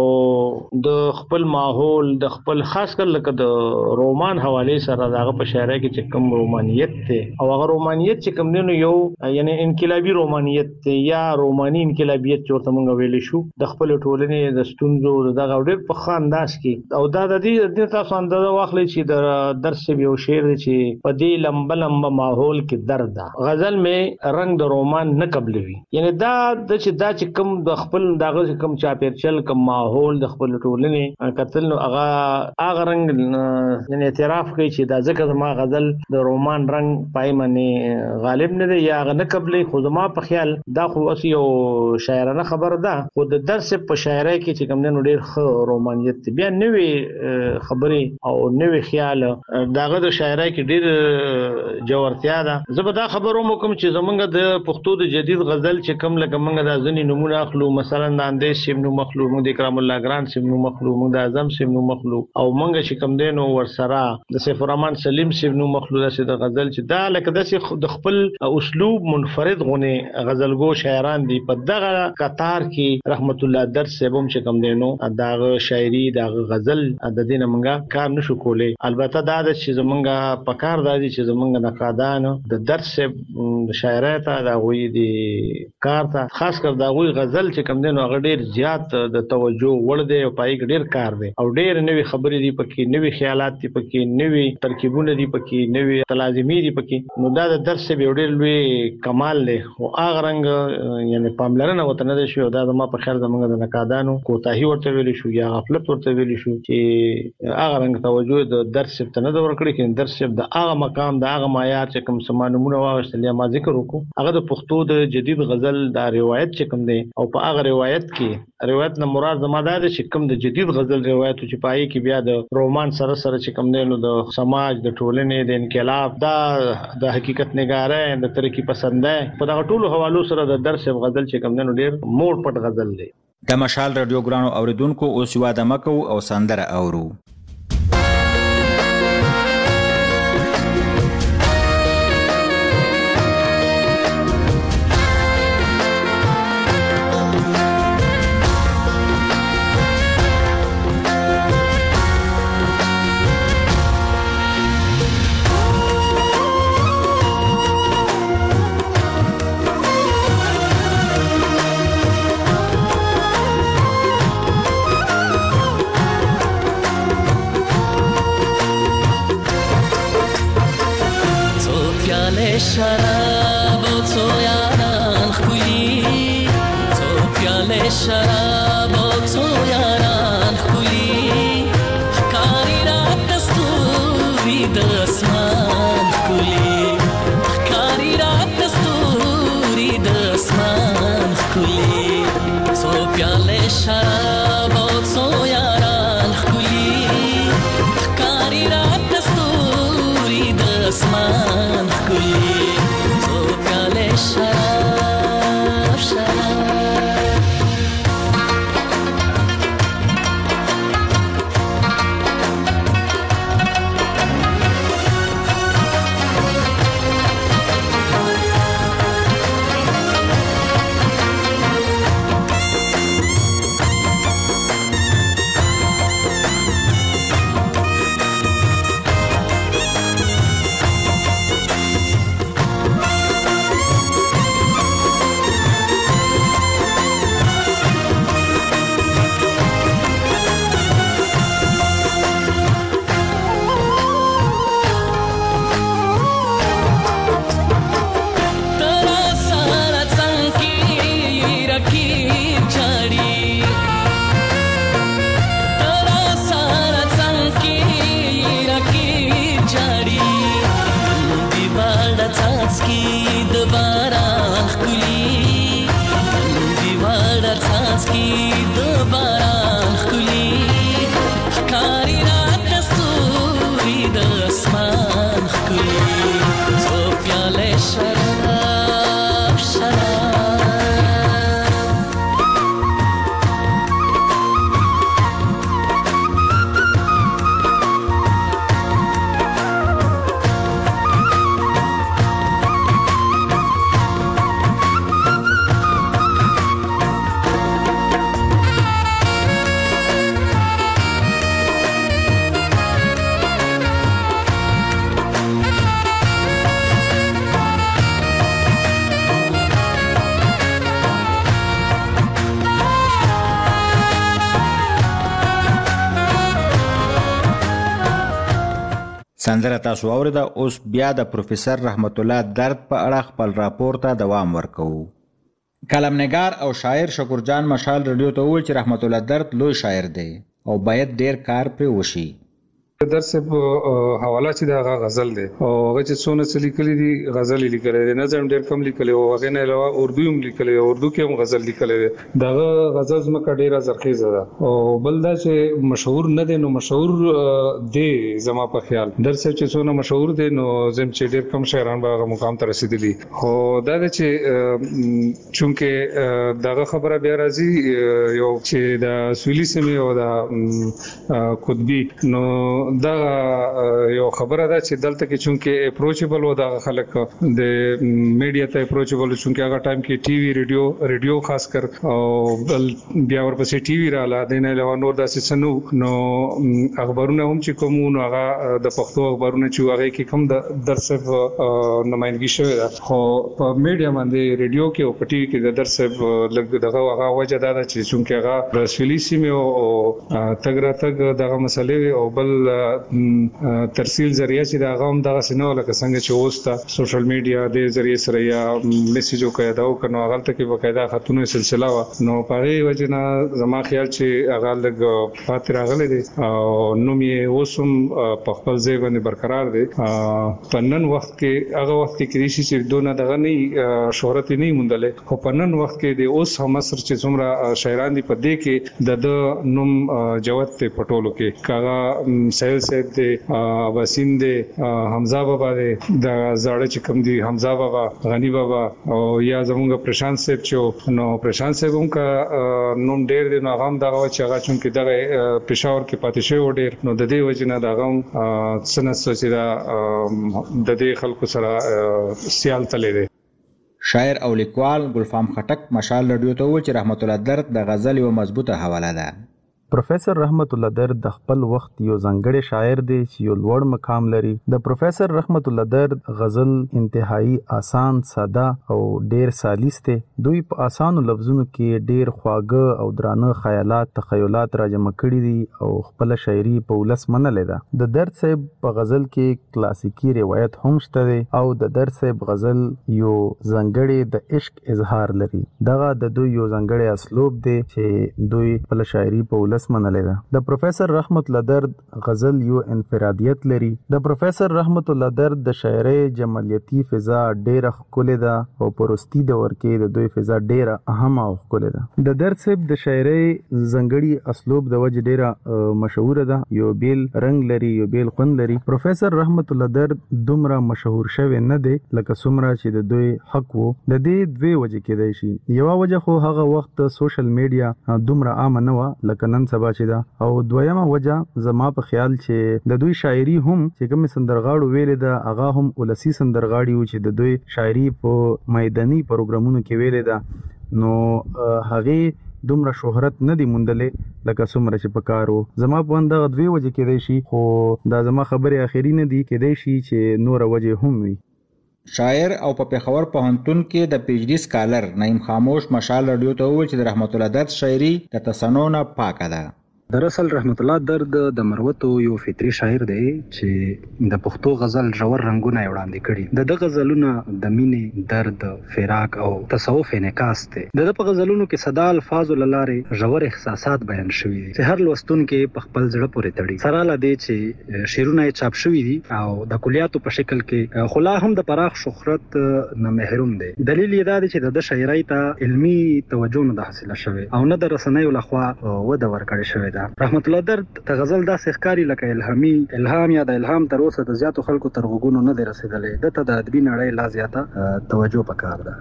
د خپل ماحول د خپل خاص کر لکه د رومان حواله سره داغه په شاعرۍ کې چې کوم رومانیت ته او هغه رومانیت چې کوم دینو یو یعنی انقلابی رومانیت ته یا رومانی انقلابیت چې ورته ویل شو د خپل ټولنې د ستونزو دغه ډېر په ښه انداز کې او دا د دې د تاسو اندازه واخلئ چې د درس یو شعر دی چې په دې لمبه لمبه ماحول کې درد ده غزل مې رنگ د رومان نه قبلوي، یعنی دا د چې دا چې کوم د خپل دغه کوم چاپیرچل کوم ماحول د خپل ټولنې قتل نو هغه هغه رنگ یعنی اعتراف کوي چې دا ځکه ما غزل د رومان رنگ پای باندې غالب نه دی یا هغه نه قبلي، خو زما په خیال دا خو اوس یو شاعرانه خبر ده خو د درس په شاعرۍ کې چې کوم نن ډېر ښه رومانیت دی بیا نوې خبرې او نوې خیال داغه د شاعرۍ کې ډېر جوړتیا ده. زه به دا خبرو کوم چې زمونږ د پښتو د جدید غزل چې کوم لکه موږ د ځنی نمونه اخلو مثلا د اندیش سیم نو مخلو موږ د کرام الله ګران سیم نو مخلو موږ د اعظم سیم نو مخلو او موږ چې کوم دینو ورسره د سیف الرحمن سلیم سیم نو مخلو د غزل چې دا لکه د خپل اسلوب منفرد غونه غزلګو شاعران دي په دغه قطار کې رحمت الله درس سبم چې کوم دینو داغه شاعري داغه غزل د دینه منګه کار نشو کولای. البته دا د چې زمونږه پکار دادي چې زمونږ نقادان د درس شاعرات دا غوي دي کار ته خاص کر دا غوي غزل چې کوم دینو هغه ډیر زیات د توجه وړ دی او پای ډیر کار دی او ډیر نوې خبرې دي پکې نوې خیالات دي پکې نوې ترکیبونه دي پکې نوې تلازمي دي پکې نو دا د درس به ډیر لوی کمال دی او هغه رنګ یعنی پاملرنه وته نه شي او دا ما په خیر زمونږ د نقادانو کوتاهي ورته ویل شو یا غفلت ورته ویل شو چې هغه رنګ توجه د درس ته نه ورکړي کې درس د هغه مقام د هغه معیار چې کوم سمانمونه واغشتل یا ما ذکر وکړو هغه د پښتو د جدید غزل د روایت چې کوم دی او په هغه روایت کې روایت نه مراد زماده ده چې کوم د جدید غزل روایت چې پای کې بیا د رومان سره سره چې کوم دی نو د سماج د ټولنې د انقلاب دا د حقیقت نگاره د ترقی پسنده په دغه ټولو حوالو سره د درس غزل چې کوم دی نو ډیر موړ پټ غزل دی. د مشال رادیو ګرانو اوریدونکو اوس یو د مکو او سندره اورو. شراب و تو یاران خویی تو پیاله شراب و تو یاران خویی کاری را دستوری دسمان خویی کاری را دستوری دسمان خویی تو پیاله شراب و تو یاران خویی کاری را دستوری دسمان خویی تو پیاله شراب شراب سندره تاسو اوریده، اوس بیا د پروفیسور رحمت الله درد په اړه خپل راپور ته دوام ورکوو. کلمنګار او شاعر شکر جان مشال رادیو ته وویل چې رحمت الله درد لوی شاعر دی او باید ډیر کار پرې وشي. درس په حواله چې دا غزل دی او هغه چې څونه څه لیکلي دي غزل لیکلي دي، نظم ډیر کم لیکلي او هغه نه علاوه اردو هم لیکلي، اردو کې هم غزل لیکلي دي. دا غزل زمکه ډیره زرخیزه ده او بل دا چې مشهور نه دي، نو مشهور دی زما په خیال درس چې څونه مشهور دي نو زم چې ډیر کم شاعران به هغه مقام ته رسیدلي. خو دا چې چونکه داغه خبره بیا راځي یو چې د سویلي سیمې او د قطبي نو دا یو خبره ده چې دلته کې چونکه اپروچبل و دا خلک د میډیا ته اپروچبل چونکه هغه ټایم کې ټي وي ریډیو ریډیو خاص کر او بل بیا ورپسې ټي وي رااله دینه علاوه نور داسې سنو نو اخبارونه هم چې کوم نو هغه د پښتو اخبارونه چې هغه کې کم د درس نمائندګي شوی ده. خو په میډیا باندې ریډیو کې او په ټي وي کې د درس لګ دغه هغه وجه دا ده چې چونکه هغه رسولي سیمه او تګرا تګ دغه مسلې او بل ترسیل ذریعہ چې دا غوم دغه سينو لکه څنګه چې اوس ته سوشل میډیا د ذریعہ سره یا میسجو کوي دا او کنو هغه ته کې بقاعده خاتونه سلسله وا نو په وجه نه زما خیال چې هغه لګ فاتر راغلي دي او نو می اوسم په خپل ځای باندې برقرار دي. په نن وخت کې هغه وخت کې کریشي چې دونه دغه نه شهرت نه موندلې، خو په نن وخت کې د اوس هم مصر چې څومره شاعران دي په دې کې د نوم جوت ته پټولو کې کاغه سهیل صاحب دی، وسیم دی، حمزه بابا دی، د زاړه چې کوم دی حمزه بابا، غنی بابا او یا زمونږ پرشانت صاحب چې نو پرشانت صاحب هم کا نوم ډیر دی نو هغه دغه چې هغه چون کې دغه پېښور کې پاتې شوی و ډیر نو د دې وجه نه دغه سنت سوچ دا د دې خلکو سره سیال تللی دی. شاعر او لیکوال ګلفام خټک مشال رادیو ته وویل چې رحمت الله درد د غزل یو مضبوطه حواله ده. پروفیسر رحمت الله درد د خپل وخت یو ځانګړی شاعر دی چې یو لوړ مقام لري. د پروفیسر رحمت الله درد غزل انتهایی آسان، ساده او ډیر سالیس دی. دوی په آسانو لفظونو کې ډیر خواږه او درانه خیالات تخیلات راجمع کړي دي او خپل شاعري په ولس منلې ده. د درد صاحب په غزل کې کلاسیکی روایت هم شته دی او د درد صاحب غزل یو ځانګړی د عشق اظهار لري. دغه د دوی یو ځانګړی اسلوب دی چې دوی خپل شاعري په ولس منلې ده. د پروفیسر رحمت الله درد غزل یو انفرادیت لري. د پروفیسر رحمت الله درد د شاعرۍ جمالیتي فضا ډیره ښکلې ده او په وروستي دور کې د دوی فضا ډیره اهمه او ښکلې ده. د درد صاحب د شاعرۍ ځانګړي اسلوب د وجې ډیره مشهوره ده، یو بیل رنګ لري، یو بیل خوند لري. پروفیسر رحمت الله درد دومره مشهور شوی نه دی لکه څومره چې د دوی حق وو. د دې دوی وجې کېدای شي. یوه وجه خو هغه وخت سوشل میډیا دومره عامه نه وه لکه نن سبا چې ده، او دویمه وجه زما په خیال چې د دوی شاعري هم چې کوم سندرغاړو ویلې ده هغه هم ولسی سندرغاړي و چې د دوی شاعري په میداني پروګرامونو کې ویلې ده نو هغه دومره شهرت نه دی موندلې لکه څومره چې په کار و. زما په اند دغه دوی وجې کېدای شي، خو دا زما خبرې اخري نه دي، کېدای شي چې نوره وجې هم وي. شاعر او په پېښور پوهنتون کې د پی ایچ ډي سکالر نعیم خاموش مشال رادیو ته وویل چې د رحمت الله درد شاعري د تصنع نه پاکه ده. دراصل رحمت الله درد د مروتو یو فطري شاعر دی چې د پښتو غزل ژور رنگونه وړاندې کړي. د د غزلونه د مینې، درد، فراق او تصوف انعکاس دی. د په غزلونو کې صدا الفاظ لاره ژور احساسات بیان شوي دي چې هر لوستونکو په خپل زړه پورې تړي. سره لا دی چې شعرونه چاپ شوي دي او د کلیاتو په شکل کې خلا هم د پراخ شهرت نه محروم دي. دلیل یې دا دی چې د شاعرۍ ته علمي توجه نه حاصله شوی او نه د رسنیو لخوا وده ورکړې شوی. رحمت الله درد د غزل داسې ښکاري لکه الهامي الهام یا د الهام تر اوسه د زیاتو خلکو تر غوږونو نه دی رسېدلی. دته د ادبي نړۍ لا زیاته توجه پکار ده.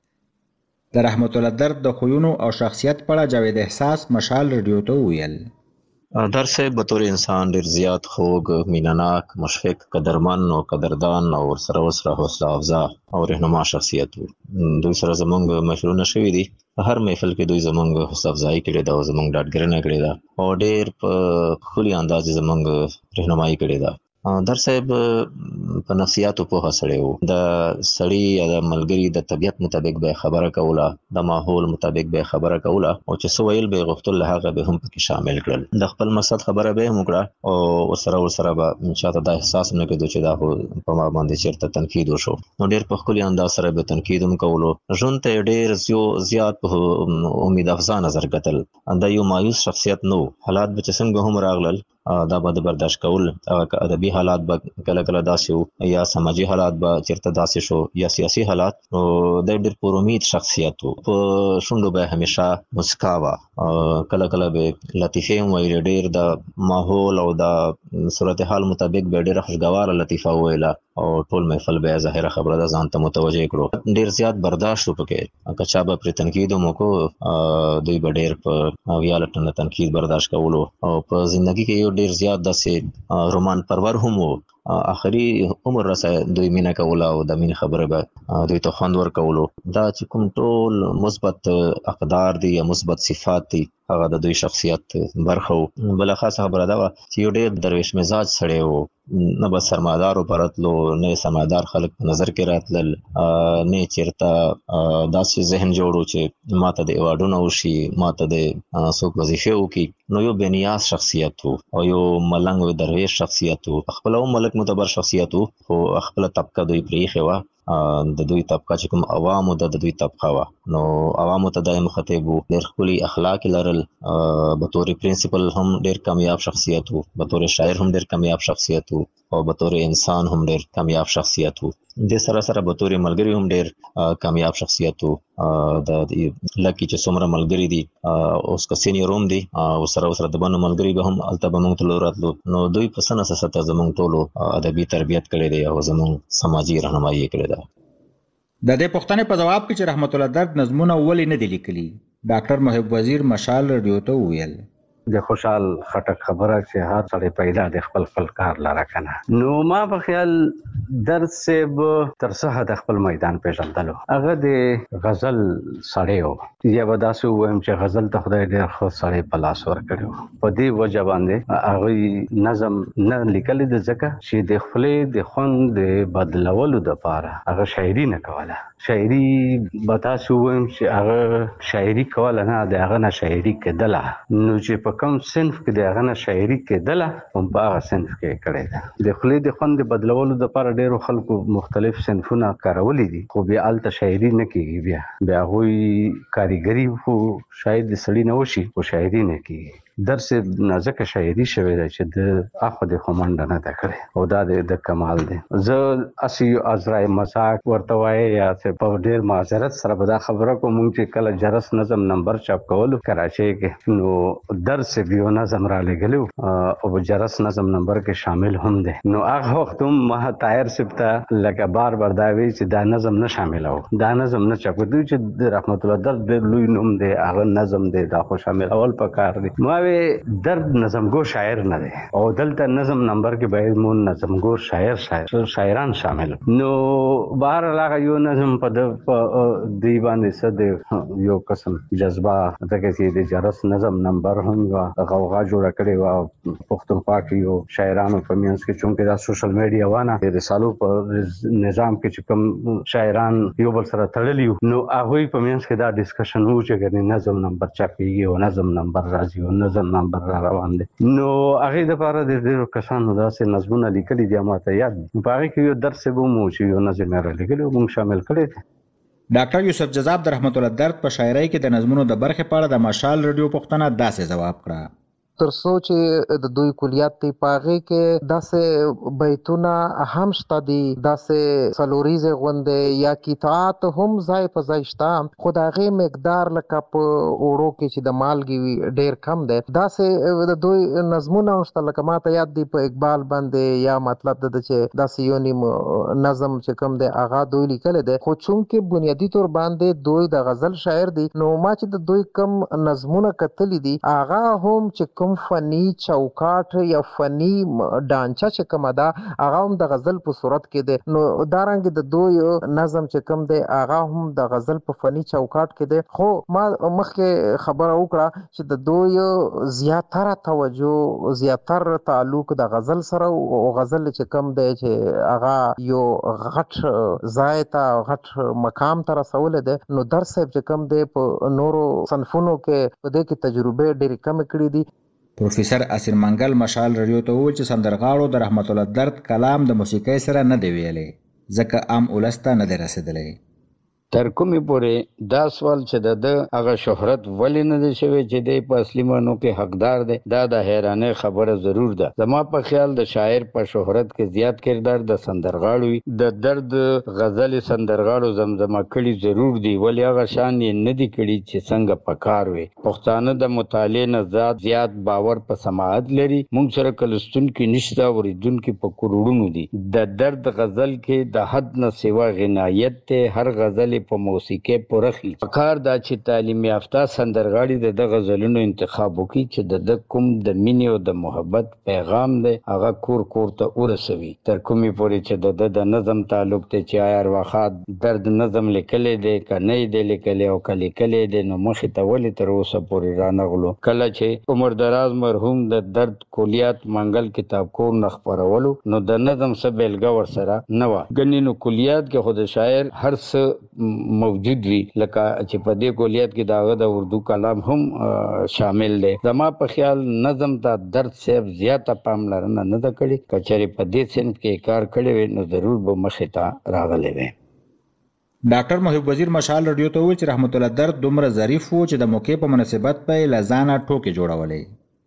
د رحمت الله درد د خویونو او شخصیت په اړه جاوید احساس مشال رادیو ته وویل. درد صاحب بطور انسان ډیر زیات خوږ، مینه‌ناک، مشفق، قدرمن او قدردان او ورسره ورسره حوصله افزا او رهنما شخصیت و. دوی سره زمونږ محفلونه شوي دي. په هر محفل کې دوی زمونږ حوصله افزایي کړې ده او زمونږ ډاډګرنه کړې ده او ډیر په ښکلي انداز زمونږ رهنمایي کړې ده. در صاحب په نفسیاتو په سړی وو د سړی یا د ملګری د طبیعت مطابق به خبره کوله د ماحول مطابق به خبره کوله او چې سو ویل به غوښتل هغه به هم پکې شامل کړل د خپل مقصد خبره به هم وکړه او سره ورسره به چاته د احساس نه کېدو چې دا په ما باندې چیرته تنقید وشو نو ډیر په خپل انداز سره به تنقید هم کولو ژوند ته ډیر زیات په امید افزا نظر کتل دا یو مایوس شخصیت نو حالات به څنګه هم راغلل دا به برداشت کول ادبي حالات به کله کله داسې وو یا سماجي حالات به چیرته داسې شو یا سیاسي حالات نو د ډېر پر امید شخصیت وو په شونډو به همیشه مسکا وه کله کله به لطیفې هم ویلې ډېر د ماحول او د صورتحال مطابق به ډېره خوشګواره لطیفه وویله او ټول محفل به ظاهره خبره ده ځان ته متوجه کړو ډېر زیات برداشت وکړي که چا به پرې تنقید هم وکړو دوی به ډېر په ویاله ټنه تنقید برداشت کولو او په زندګي کې یو ډیر زیات داسې رومان پرور هم وو آخري عمر رسه دوی مینه کوله او د مینې خبره به دوی ته خوند ورکولو دا چې کوم ټول مثبت اقدار دي یا مثبت صفات دي هغه د دوی شخصیت برخه وو بله خاصه خبره دا وه چې یو ډېر درویش مزاج سړی وو نه به سرمایدارو په راتلو نه سرمایدار خلک په نظر کې راتلل نه چېرته داسې ذهن جوړ و چې ما ته د ایوارډونه وشي ما ته د څوک وظیفې وکړي نو یو بېنیاز شخصیت و او یو ملنګ و درویش شخصیت و خپله هم ملک معتبر شخصیت و خو خپله طبقه دوی پرېښې وه د دوی طبقه چې کوم عوامو د دوی طبقه وه نو عوامو ته دا یې مخاطب وو ډېر ښکلي اخلاق یې لرل به طور پرنسپل هم ډېر کامیاب شخصیت وو به طور شاعر هم ډېر کامیاب شخصیت وو او به طور انسان هم ډېر کامیاب شخصیت وو د سره سره به طور ملګری هم ډېر کامیاب شخصیت وو د لکه چې څومره ملګری دي اوس که سینیور هم دي او سره سره د بنو ملګري به هم هلته به موږ تلو راتلو نو دوی په څه نه څه سطح زموږ ټولو ادبي تربیت کړی دی او زموږ سماجي رهنمایي یې کړې ده د دې پوښتنې په ځواب کې چې رحمت الله درد نظمونه ولې نه دي لیکلي ډاکټر محب وزیر مشال رادیو ته وویل د خوشحال خټک خبره چې هر سړی پیدا د خپل خپل کار لاره کنه نو ما په خیال درد صاحب تر څه د خپل میدان پیژندلو هغه د غزل سړی و یا به داسې ووایم چې غزل ته خدای ډېر ښه سړی په لاس ورکړی و په دې وجه باندې هغوی نظم نه لیکلی د ځکه چې د خولې د خوند د بدلولو دپاره هغه شاعري نه کوله شاعري به تاسې ووایم چې هغه شاعري کوله نه د هغه نه شاعري کېدله نو چې په کوم صنف کې د هغه نه شاعري کېدله هم په هغه صنف کې کړې ده د خولې د خوند د بدلولو دپاره ډېرو خلکو مختلف صنفونه کارولي دي خو بیا هلته شاعري نه کېږي بیا بیا هغوی کاریګري خو شاید د سړي نه وشي خو شاعري نه کېږي درس نازکه شاعري شوی دی چې د اخو د خمنډه نه ده کړې او دا د کمال دی زه اسی ازرای مزاق ورته وایي یا څه په ډېر معذرت سره به دا خبره کوم چې کله جرس نظم نمبر چاپ کولو کراچۍ کې نو درس یو نظم را لګلو او جرس نظم نمبر کې شامل هم دی نو هغه وخت هم ما طاهر صاحب ته لکه بار بار دا وی چې دا نظم نه شامل او دا نظم نه چاپ دوی چې د رحمت الله درد ډېر لوی نوم دی هغه نظم دی دا خو شامل اول پکار دی ما درد نظمگو شاعر نه دی او دلته نظم نمبر کې باید مون نظمگو شاعر شاعر شاعران شامل نو بهر هغه یو نظم په د دی باندې صد یو قسم جذبه دغه چې د جرس نظم نمبر هم یو غوغا جوړ کړي او پښتونخوا کې یو شاعرانو په میانس کې چونکه دا سوشل میډیا وانه د رسالو په نظام کې چې کوم شاعران یو بل سره تړلی نو هغه په میانس کې دا ډیسکشن وو چې ګنې نظم نمبر چاپیږي او نظم نمبر راځي او نظم نمبر را روان دي نو هغه د لپاره د ډیرو کسانو داسې نظمونه لیکلي دي ماته یاد دي په هغه کې یو درس به مو چې یو نظم را لیکلو موږ شامل کړی دی ډاکټر یوسف جذاب د رحمت الله درد په شاعرۍ کې د نظمونو د برخې په اړه د مشال رادیو پوښتنه داسې جواب کړه تر څو چې د دوی کلیات تی پاغه کې داسې بیتونه هم شته دي داسې سلوریزه غونډه یا کیتات هم ځای په ځای شته خدایغه مقدار لکه په اورو کې چې د مالګي ډیر کم ده داسې د دوی نظمونه شته لکه ماته یاد دي په اقبال باندې یا مطلب د چې داسې یو نیم نظم چې کم ده اغا دوی لیکل ده خو چونکه بنیادی تور باندې دوی د غزل شاعر دي نو ما چې د دوی کم نظمونه کتلې دي اغا هم چې کوم فني چوکاټ یا فني ډانچه چې کومه ده هغه هم د غزل په صورت کې ده. نو دارنګه د دوی نظم چې کوم دی هغه هم د غزل په فني چوکاټ کې دی. خو ما مخکې خبره وکړه چې د دوی زیاتره توجه زیاتره تعلق د غزل سره او غزل چې کوم دی چې هغه یو غټ ځای ته غټ مقام ته رسولی دی. نو درس صاحب چې کوم دی په نورو صنفونو کې په دې کې تجربې ډېرې کمې کړي دي. پروفیسر اسیر منګل مشال رادیو ته وویل چې سندرغاړو د رحمت الله درد کلام د موسیقۍ سره نه دی ویلی ځکه عام ولس ته نه دی رسېدلی. تر کومې پورې دا سوال چې د ده هغه شهرت ولې نه دی شوی چې دی په اصلي معنو کې حقدار دی، دا د حیرانۍ خبره ضرور ده. زما په خیال د شاعر په شهرت کې زیات کردار د سندرغاړو وي. د درد غزل سندرغاړو زمزمه کړي ضرور دي، ولې هغه شان یې نه دي کړي چې څنګه پکار وي. پښتانه د مطالعې نه زیات زیات باور په سماعت لري. موږ سره کلستونکي نشته، اورېدونکي په کروڑونو دي. د درد غزل کې د حد نه سوا غنایت دی. هر غزل په موسیقۍ پرخي. پکار دا چې تعلیم یافته سندرغاړي د د غزلونو انتخاب وکړي چې د د کوم د مینې او د محبت پیغام دی هغه کور کور ته ورسوي. تر کومې پورې چې د د د نظم تعلق دی چې آیا ارواخا درد نظم لیکلی دی که نه دی لیکلی او که لیکلی دی نو مخې ته ولې تر اوسه پورې رانغلو. کله چې عمر دراز مرحوم د درد کلیات منګل کتابکور نه خپرولو نو د نظم څه بیلګه ورسره نه وه. ګنې نو کلیات کې خو د شاعر هر څه موجود وي، لکه چې په دې کلیات کې د هغه د اردو کلام هم شامل دی. زما په خیال نظم ته درد صاحب زیاته پاملرنه نه ده کړې. که چېرې په دې صنف کې کار کړی وی نو ضرور به مخې ته راغلی وی. ډاکټر محب وزیر مشال رادیو ته وویل چې رحمت الله درد دومره ظریف و چې د موقع په مناسبت به یې له ځانه ټوکې جوړولې.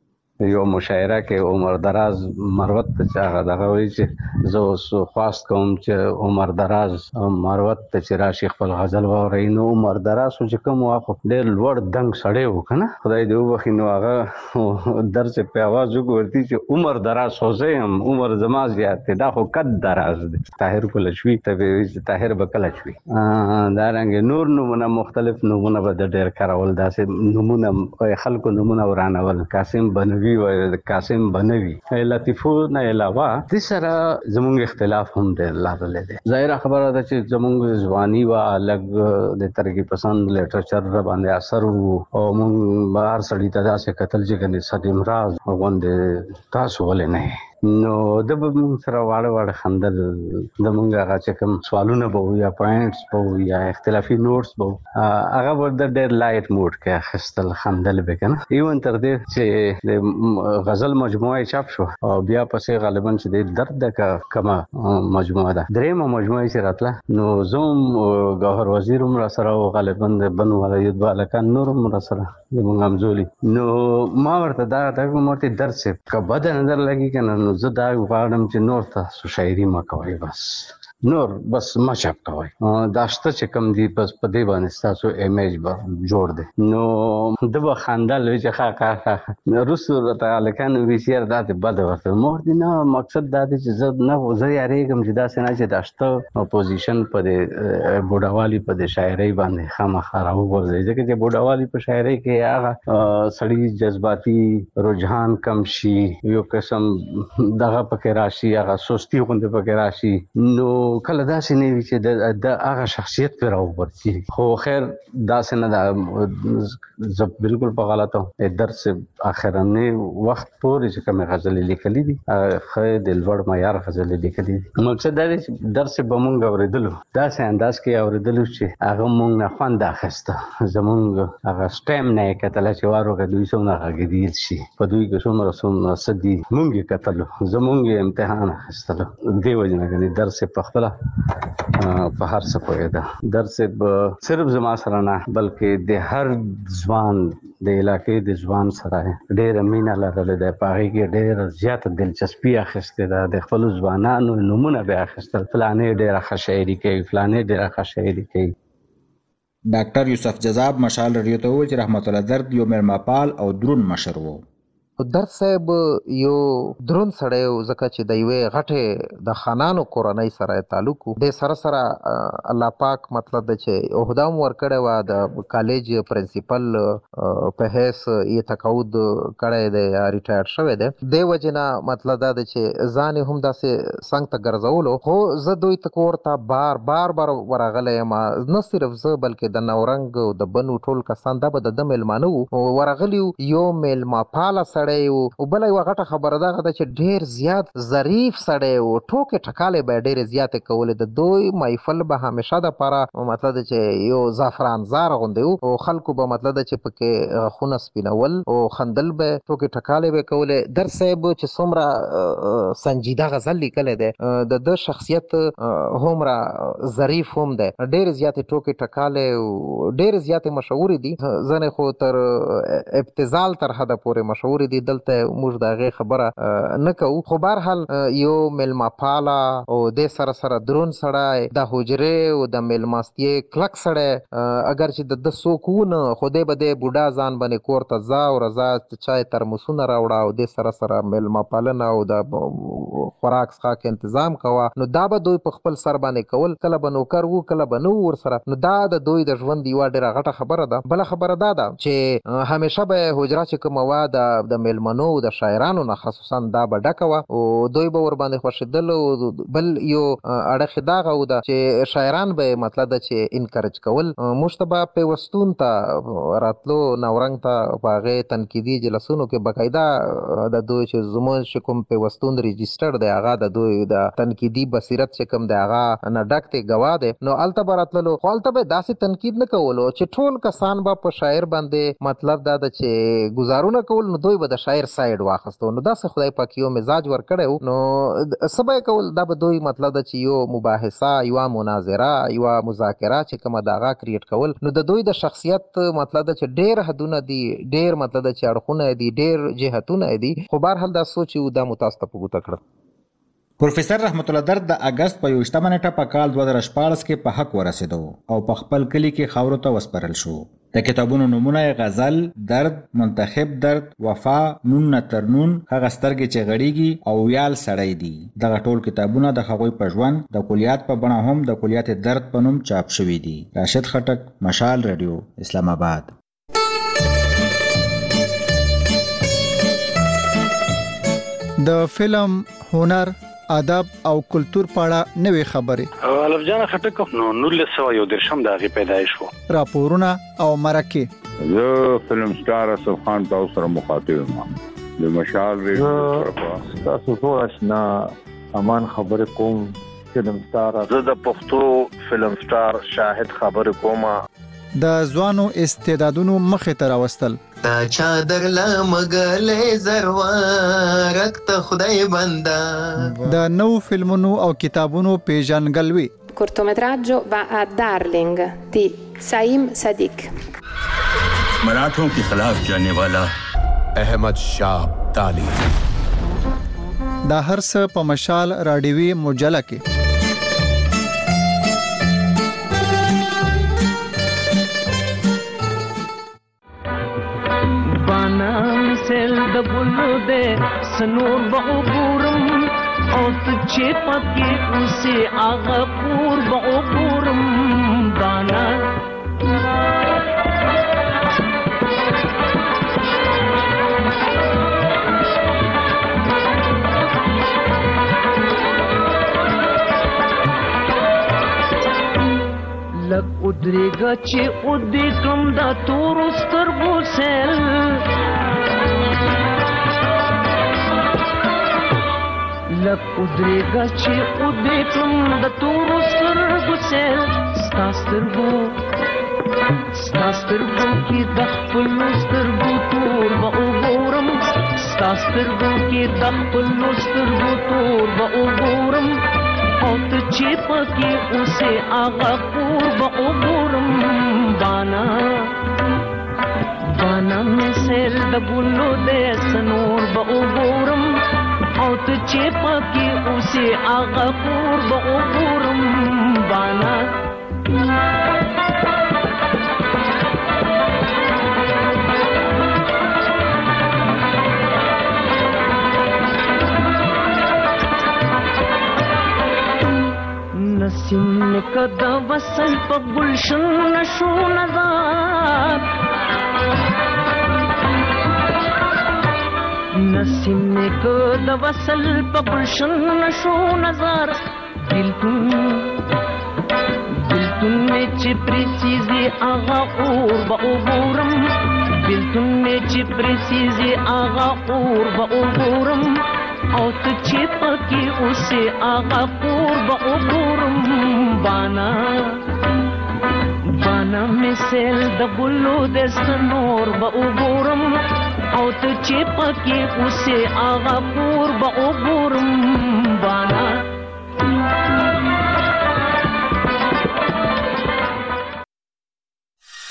یو مشاعره کې عمر دراز مروت ته چې هغه دغه وایي چې زه اوس خواست کوم چې عمر دراز مروت ته چې راشي خپل غزل واورئ. نو عمر دراز خو چې کوم وخت ډېر لوړ دنګ سړی و که نه، خدای دې وبخي. نو هغه درس په آواز وګورتي چې عمر دراز خو زه یم، عمر زما زیات دی، دا خو قد دراز دی. طاهر کلشوي ته به وایي چې طاهر به کلشوي. دارنګې نور نومونه مختلف نومونه به د ډېر کارول، داسې نومونه خلکو نومونه ورانول. قاسم بنوي و قاسم بنوي لطیفو نه علاوه د سره زموږ اختلاف هم ډېر لاغلی دی. ظاهره خبره ده چې زموږ ځواني وه، لږ د ترقي پسند لیټرچر باندې اثر و او موږ به هر سړي ته داسې کتل چې ګنې صدیم راز غوندې تاسو ولې نه یې. نو د به موږ سره واړه واړه خندل. د موږ هغه چې کوم سوالونه به وو یا پوینټس به وو یا اختلافي نوټس به وو هغه به د ډېر لایټ موډ کې اخیستل، خندل به که نه. ایون تر دې چې د غزل مجموعه چاپ شو او بیا پسې غالبا چې د درد د کومه مجموعه ده درېیمه مجموعه چې راتله نو زه هم ګوهر وزیر هم راسره و، غالبا د بنو ولید بالکان نور هم راسره زموږ همزولي. نو ما ورته دا ته ما ورته درد صاحب که بده نظر لګي که نه نو زه دا غواړم چې نور تاسو شاعري مه کوئ، بس نور بس ما چاپ کوئ. دا شته چې کوم دي بس په دې باندې ستاسو ایمیج به جوړ دی. نو ده به خندل وایي چې ښه ښه ښه. وروسته راته هلکان وایي چې یاره دا دې بده ورته. ما ورته نه مقصد دا دی چې زه نه زه یارېږم چې داسې نه چې دا شته اپوزیشن په دې بوډاوالي په دې شاعرۍ باندې خامخا راوغورځوي، ځکه چې بوډاوالي په شاعرۍ کې هغه سړي جذباتي رجحان کم شي، یو قسم دغه پکې راشي، هغه سستی غوندې پکې راشي. نو کله داسې نه وي چې د هغه شخصیت پرې راوبرځي. خو خیر داسې نه ده، زه بالکل په غلطه وم. درس اخرنی وخت پورې چې کومې غزلې لیکلي دي هغه ښه د لوړ معیار غزلې لیکلي دي. مقصد دا دی چې درس به مونږ اورېدلو داسې انداز کې اورېدلو چې هغه مونږ نه خوند اخیسته. زمونږ هغه سټیم نه یې کتله چې وار وکړه دوی څومره غږېدل شي، په دوی کې څومره څومره څه دي مونږ یې کتلو، زمونږ یې امتحان اخیستلو. دې وجې نه ګنې درس یې په خپله په هر څه پوهېده. درس یې صرف زما سره نه بلکې د هر ځوان د علاقې د ځوان سره ډېره مینه لرلې ده، په هغې کې ډېره زیاته دلچسپي اخیستې ده. د خپلو ځوانانو نومونه به اخیستل، فلانې ډېره ښه شاعري کوي، فلانې ډېره ښه شاعري کوي. ډاکټر یوسف جذاب مشال رادیو ته وویل چې رحمت الله درد یو میلمهپال او دروند مشر و درد صاحب یو درون سړی زکه چې د یوې غټې د خانانو کورنۍ سره تعلق د سره سره الله پاک مطلب د چې عہده ورکړی و د کالج پرنسپل په هیڅ یې تقاعد کړی دی یا ریټایر شوی دی د وجنه مطلب دا چې ځان هم داسې څنګ ته ګرځولو خو زه دوی ته کور ته بار بار بار ورغلی یم نه صرف زه بلکې د نورنګ او د بنو ټول کسان دا به د ده میلمانه وو ورغلي یو میلمه پاله سړی وو او بله یوه غټه خبره دغه ده چې ډېر زیات ظریف سړی وو ټوکې ټکالې به یې ډېرې زیاتې کولې د دوی محفل به همیشه دپاره مطلب ده چې یو زعفرانزار غوندې وو او خلکو به مطلب ده چې پکې غاښونه سپینول او خندل به ټوکې ټکالې به یې کولې در صاحب چې څومره سنجیده غزل لیکلی دی د ده شخصیت هومره ظریف هم دی ډېرې زیاتې ټوکې ټکالې او ډېرې زیاتې مشهورې دي ځنې خو تر ابتذال تر حده پورې مشهورې دي دلته موږ د هغې خبره نه کوو خو بهرحال یو میلمه پاله او دې سره سره درون سړی د حجرې او د میلمستیې کلک سړی اگر چې د ده څوک ونه خو دی به دی بوډا ځان باندې کور ته ځه او راځه چای ترموسونه راوړه او دې سره سره میلمه پالنه او د خوراک څښاک انتظام کوه نو دا به دوی په خپل سر باندې کول کله به نوکر وو کله به نه وو ورسره نو دا د دوی د ژوند یوه ډېره غټه خبره ده بله خبره دا ده چې همیشه به حجره چې کومه وه د میلمنو او د شاعرانو نه خصوصا دا به ډکه وه او دوی به ورباندې خوښېدل او بل یو اړخ یې دغه و ده چې شاعران به یې مطلب ده چې انکرج کول موږ ته به پیوستون ته راتلو نورنګ ته په هغې تنقیدي جلسونو کې باقاعده د دوی چې زموږ چې کوم پیوستون رجسټر دی هغه د دوی د تنقیدي بصیرت چې کوم دی هغه نه ډک دی ګواه دی نو هلته به راتللو خو هلته به داسې تنقید نه کولو چې ټول کسان به په شاعر باندې مطلب دا ده چې ګزارونه کول نو دوی به د شاعر سایډ واخیستو نو داسې خدای پاک یو مزاج ورکړی و نو څه به یې کول دا به دوی مطلب ده چې یو مباحثه یوه مناظره یوه مذاکره چې کومه د هغه کریټ کول نو د دوی د شخصیت مطلب ده چې ډېر حدونه دي ډېر مطلب ده چې اړخونه دي ډېر جهتونه دي خو بهرحال دا سوچ یو دا مو تاسو ته په ګوته کړه پروفیسر رحمت الله درد د اگست په یوویشتمه نیټه په کال دوه زره شپاړس کې په حق ورسېدو او په خپل کلي کې خاورو ته وسپارل شو د کتابونو نومونه غزل درد منتخب درد وفا نون نه تر نون هغه سترګې چې غړېږي او ویال سړی دي دغه ټول کتابونه د هغوی په ژوند د کلیات په بڼه هم د کلیات درد په نوم چاپ شوي دي راشد خټک مشال رادیو اسلام آباد د فلم هنر ادب او کلچر په اړه نوې خبرې الف جان خټک نو نولس سوه یو دېرشم د هغې پیدایش و راپورونه او مرکې زه فلم سټار اسف خان تاسو سره مخاطب یم د مشال ریډیو تاسو ټول آشنا امان خبرې کوم فلم سټار زه د پښتو فلم سټار شاهد خبرې کوم د ځوانو استعدادونو مخې ته راوستل تا چادر لمګلې زروارت ته خدای بندا د نو فلمونو او کتابونو پیژنګلوي cortometraggio va a Darling di Saim Sadiq मराठों के खिलाफ जाने वाला अहमद शाह ताली دا هر څه په مشال راډیوي مجله کې سل د بلو دے سنور بعبورم او تچے پکی اسے آغا پور بعبورم بانا لگ ادریگا چے ادی کم دا تور سترگو سل لک ادریگا چی ادیکم دا تورو سترگو سیل ستا سترگو ستا سترگو کی دخپلو سترگو تور با اوگورم ستا سترگو کی دخپلو سترگو تور با اوگورم او تچی پکی اسے آغا پور با اوگورم بانا بانا میں سیل دا بلو دے سنور با اوگورم او ته چې پکې اوسې هغه کور به وګورم بانا وصل په گلشن نشو نظر نسیم میں کو د وصل په گلشن نشو نظر دلتون دلتون میں چې پریسیزی آغا اور با اوبورم دلتون میں چې پریسیزی آغا اور با اوبورم او ته چې پکې اوسې آغا اور با اوبورم بانا بانا مثل د ګلو د سنور با اوبورم او ته چې پکې اوسې آغا اور با اوبورم بانا